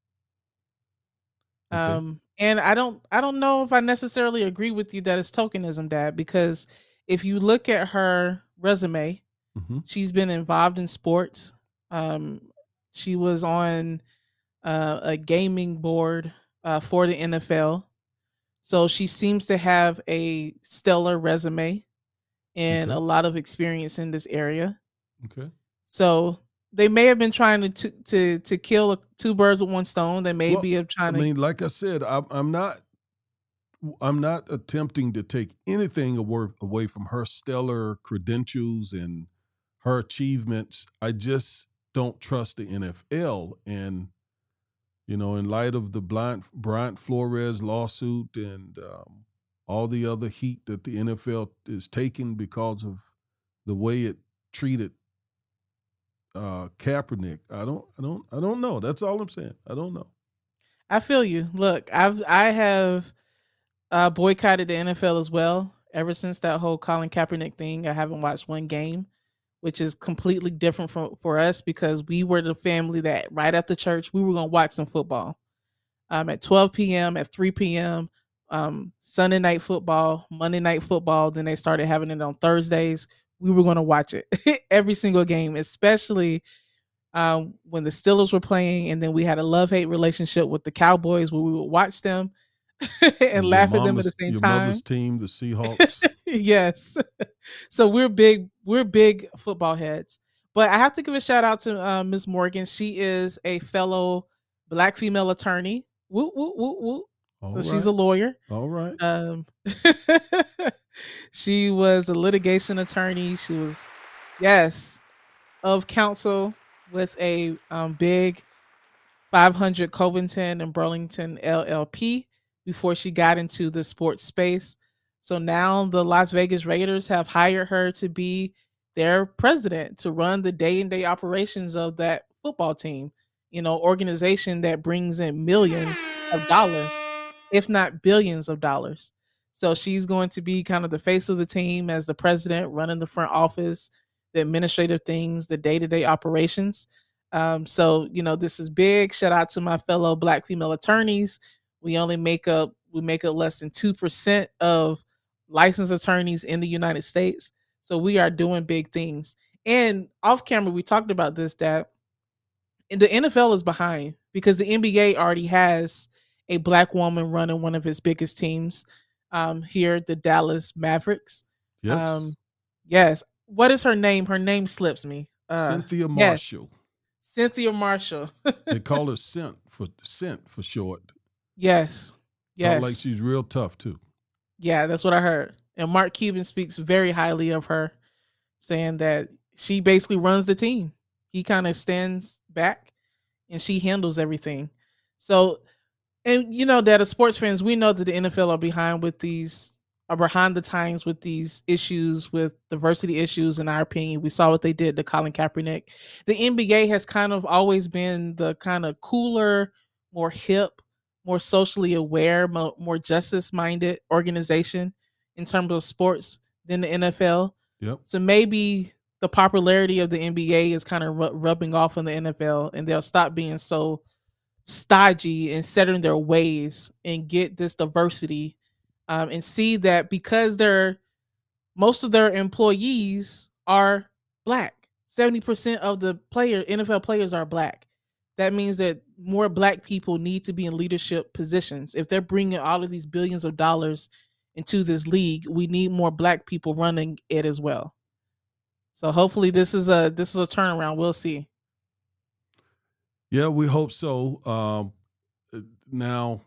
Okay. And I don't know if I necessarily agree with you that it's tokenism, Dad, because if you look at her resume, she's been involved in sports. She was on a gaming board for the NFL. So she seems to have a stellar resume and a lot of experience in this area. Okay. So they may have been trying to kill two birds with one stone. They may be trying to. Like I said, I'm not attempting to take anything away from her stellar credentials and her achievements. I just don't trust the NFL. And, in light of the Brian Flores lawsuit and all the other heat that the NFL is taking because of the way it treated Kaepernick, I don't know. That's all I'm saying. I don't know. I feel you. Look, I have boycotted the NFL as well. Ever since that whole Colin Kaepernick thing, I haven't watched one game, which is completely different for us because we were the family that right after church, we were going to watch some football at 12 p.m., at 3 p.m., Sunday night football, Monday night football. Then they started having it on Thursdays. We were going to watch it every single game, especially when the Steelers were playing. And then we had a love-hate relationship with the Cowboys where we would watch them and laugh at them at the same time. Your mother's team, the Seahawks. Yes. So we're big football heads. But I have to give a shout out to Ms. Morgan. She is a fellow Black female attorney. Woo, woo, woo, woo. So she's a lawyer. All right. She was a litigation attorney. She was, of counsel with a big 500 Covington and Burlington LLP before she got into the sports space. So now the Las Vegas Raiders have hired her to be their president, to run the day-to-day operations of that football team, organization that brings in millions of dollars. if not billions of dollars. So she's going to be kind of the face of the team as the president, running the front office, the administrative things, the day-to-day operations. So this is big. Shout out to my fellow Black female attorneys. We make up less than 2% of licensed attorneys in the United States. So we are doing big things. And off camera, we talked about this, that the NFL is behind because the NBA already has a Black woman running one of its biggest teams here, the Dallas Mavericks. Yes. Yes. What is her name? Her name slips me. Cynthia yes. Marshall. Cynthia Marshall. They call her Cent for short. Yes. Yes. Talk like she's real tough too. Yeah, that's what I heard. And Mark Cuban speaks very highly of her, saying that she basically runs the team. He kind of stands back and she handles everything. So, and that as sports fans, we know that the NFL are behind the times with these issues, with diversity issues, in our opinion. We saw what they did to Colin Kaepernick. The NBA has kind of always been the kind of cooler, more hip, more socially aware, more justice-minded organization in terms of sports than the NFL. Yep. So maybe the popularity of the NBA is kind of rubbing off on the NFL, and they'll stop being so stodgy and set in their ways and get this diversity, and see that because most of their employees are Black. 70% of the NFL players are Black. That means that more Black people need to be in leadership positions. If they're bringing all of these billions of dollars into this league, we need more Black people running it as well. So hopefully this is a turnaround. We'll see. Yeah, we hope so. Now,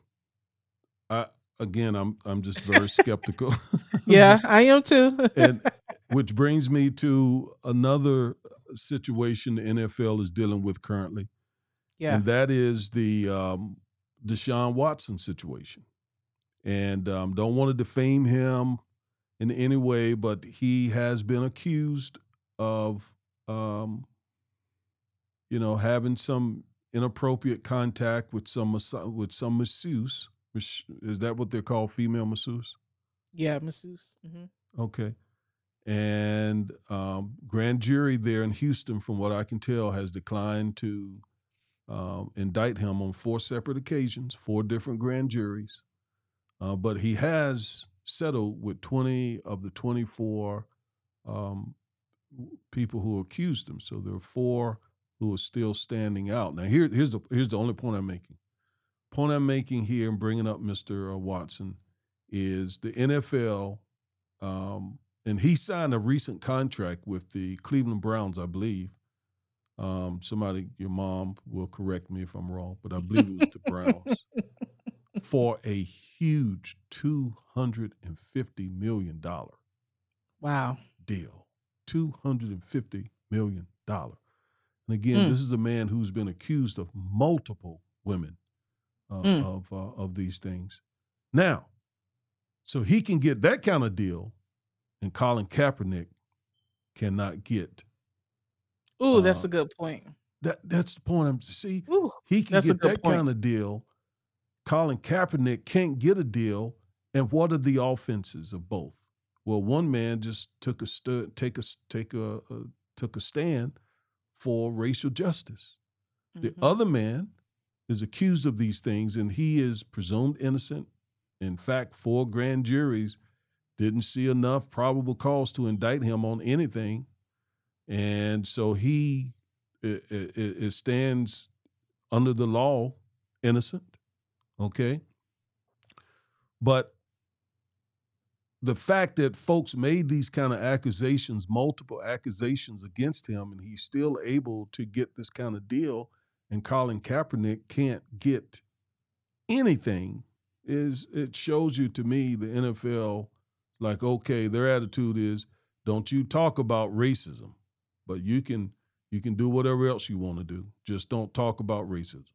I'm just very skeptical. Yeah, I am too. And which brings me to another situation the NFL is dealing with currently. Yeah. And that is the Deshaun Watson situation. And don't want to defame him in any way, but he has been accused of, having some inappropriate contact with some masseuse. Is that what they're called, female masseuse? Yeah, masseuse. Mm-hmm. Okay. And grand jury there in Houston, from what I can tell, has declined to indict him on 4 separate occasions, 4 different grand juries. But he has settled with 20 of the 24 people who accused him. So there are 4 who are still standing out. Now, here's the only point I'm making. Point I'm making here and bringing up Mr. Watson is the NFL, and he signed a recent contract with the Cleveland Browns, I believe. Your mom will correct me if I'm wrong, but I believe it was the Browns for a huge $250 million wow deal. $250 million. And again, this is a man who's been accused of multiple women of these things. Now, so he can get that kind of deal, and Colin Kaepernick cannot get. Ooh, that's a good point. That's the point. Ooh, he can get that kind of deal. Colin Kaepernick can't get a deal. And what are the offenses of both? Well, one man just took a stand for racial justice. Mm-hmm. The other man is accused of these things, and he is presumed innocent. In fact, 4 grand juries didn't see enough probable cause to indict him on anything. And so he stands under the law innocent, okay? But the fact that folks made these kind of accusations, multiple accusations against him, and he's still able to get this kind of deal, and Colin Kaepernick can't get anything, it shows you, to me, the NFL, like, okay, their attitude is, don't you talk about racism, but you can do whatever else you want to do. Just don't talk about racism.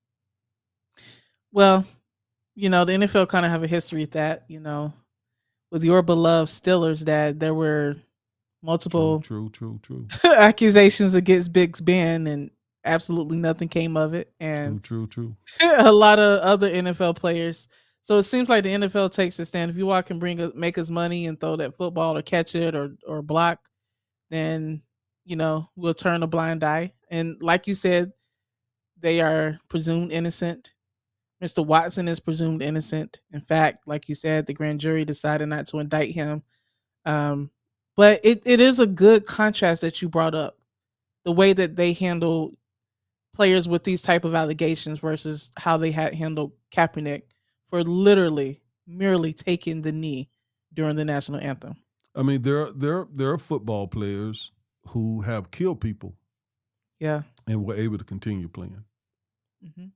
Well, the NFL kind of have a history with that, with your beloved Steelers, that there were multiple true accusations against Big Ben, and absolutely nothing came of it. And true. a lot of other NFL players. So it seems like the NFL takes a stand. If you all can make us money and throw that football or catch it or block, then we'll turn a blind eye. And like you said, they are presumed innocent. Mr. Watson is presumed innocent. In fact, like you said, the grand jury decided not to indict him. But it is a good contrast that you brought up, the way that they handle players with these type of allegations versus how they had handled Kaepernick for literally merely taking the knee during the national anthem. I mean, there are football players who have killed people. Yeah. And were able to continue playing. Mm-hmm.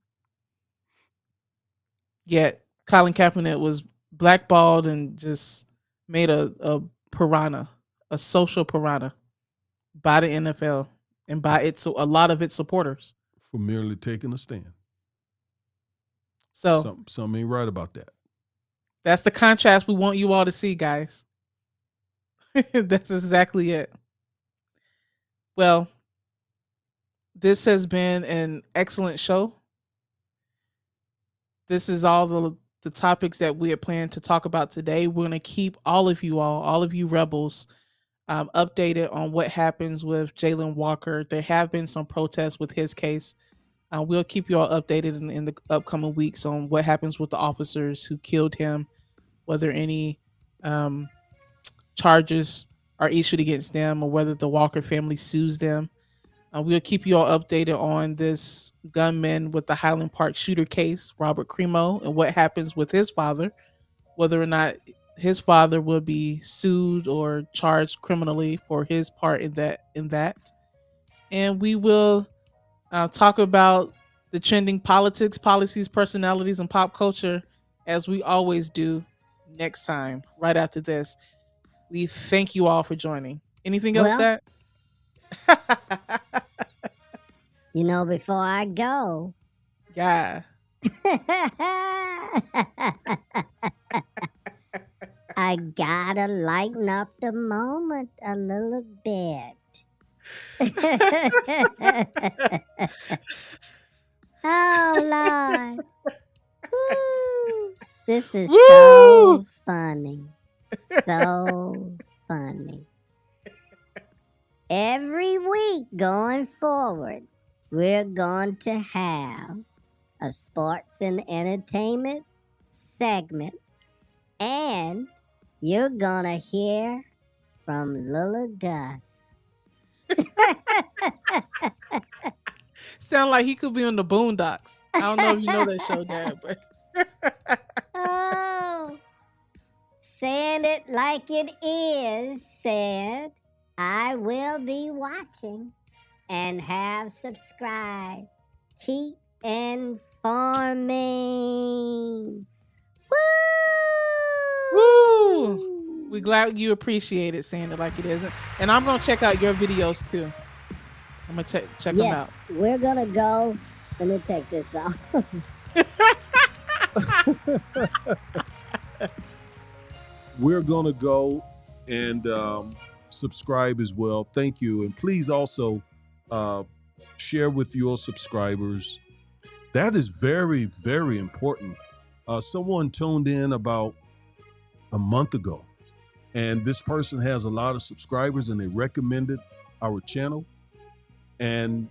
Yet Colin Kaepernick was blackballed and just made a piranha, a social piranha by the NFL and by a lot of its supporters. For merely taking a stand. So something ain't right about that. That's the contrast we want you all to see, guys. That's exactly it. Well, this has been an excellent show. This is all the topics that we had planned to talk about today. We're going to keep all of you rebels, updated on what happens with Jayland Walker. There have been some protests with his case. We'll keep you all updated in the upcoming weeks on what happens with the officers who killed him, whether any charges are issued against them or whether the Walker family sues them. We'll keep you all updated on this gunman with the Highland Park shooter case, Robert Crimo, and what happens with his father, whether or not his father will be sued or charged criminally for his part in that. And we will talk about the trending politics, policies, personalities, and pop culture as we always do next time, right after this. We thank you all for joining. Anything else, Dad? Before I go. Yeah. I gotta lighten up the moment a little bit. Oh, Lord. Woo. This is so funny. So funny. Every week going forward, we're going to have a sports and entertainment segment, and you're going to hear from Lil Gus. Sound like he could be on the Boondocks. I don't know if you know that show, Dad, but oh, saying it like it is said, I will be watching and have subscribed. Keep informing. Woo! Woo! We're glad you appreciate it, saying it like it isn't. And I'm going to check out your videos too. I'm going to check them out. Yes, we're going to go. Let me take this off. We're going to go and subscribe as well. Thank you. And please also share with your subscribers. That is very, very important. Someone tuned in about a month ago, and this person has a lot of subscribers, and they recommended our channel. And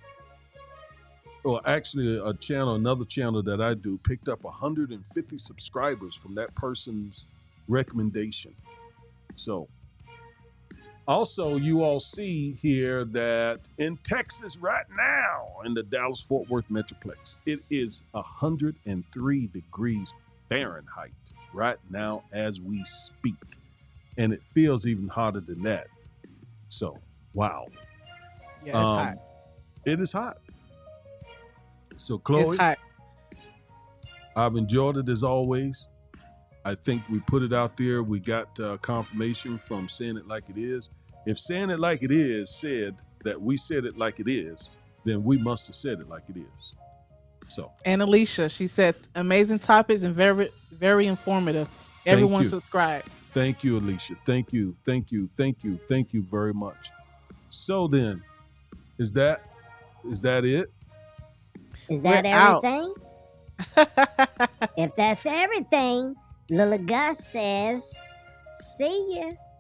actually another channel that I do picked up 150 subscribers from that person's recommendation. So also, you all see here that in Texas right now, in the Dallas-Fort Worth Metroplex, it is 103 degrees Fahrenheit right now as we speak. And it feels even hotter than that. So, wow. Yeah, it's hot. It is hot. So, Chloe, it's hot. I've enjoyed it as always. I think we put it out there. We got confirmation from Saying It Like It Is. If Saying It Like It Is said that we said it like it is, then we must have said it like it is. So. And Alicia, she said, amazing topics and very, very informative. Everyone subscribe. Thank you, Alicia. Thank you. Thank you. Thank you. Thank you very much. So then, is that it? Is that everything? If that's everything, Lil Gus says, see ya.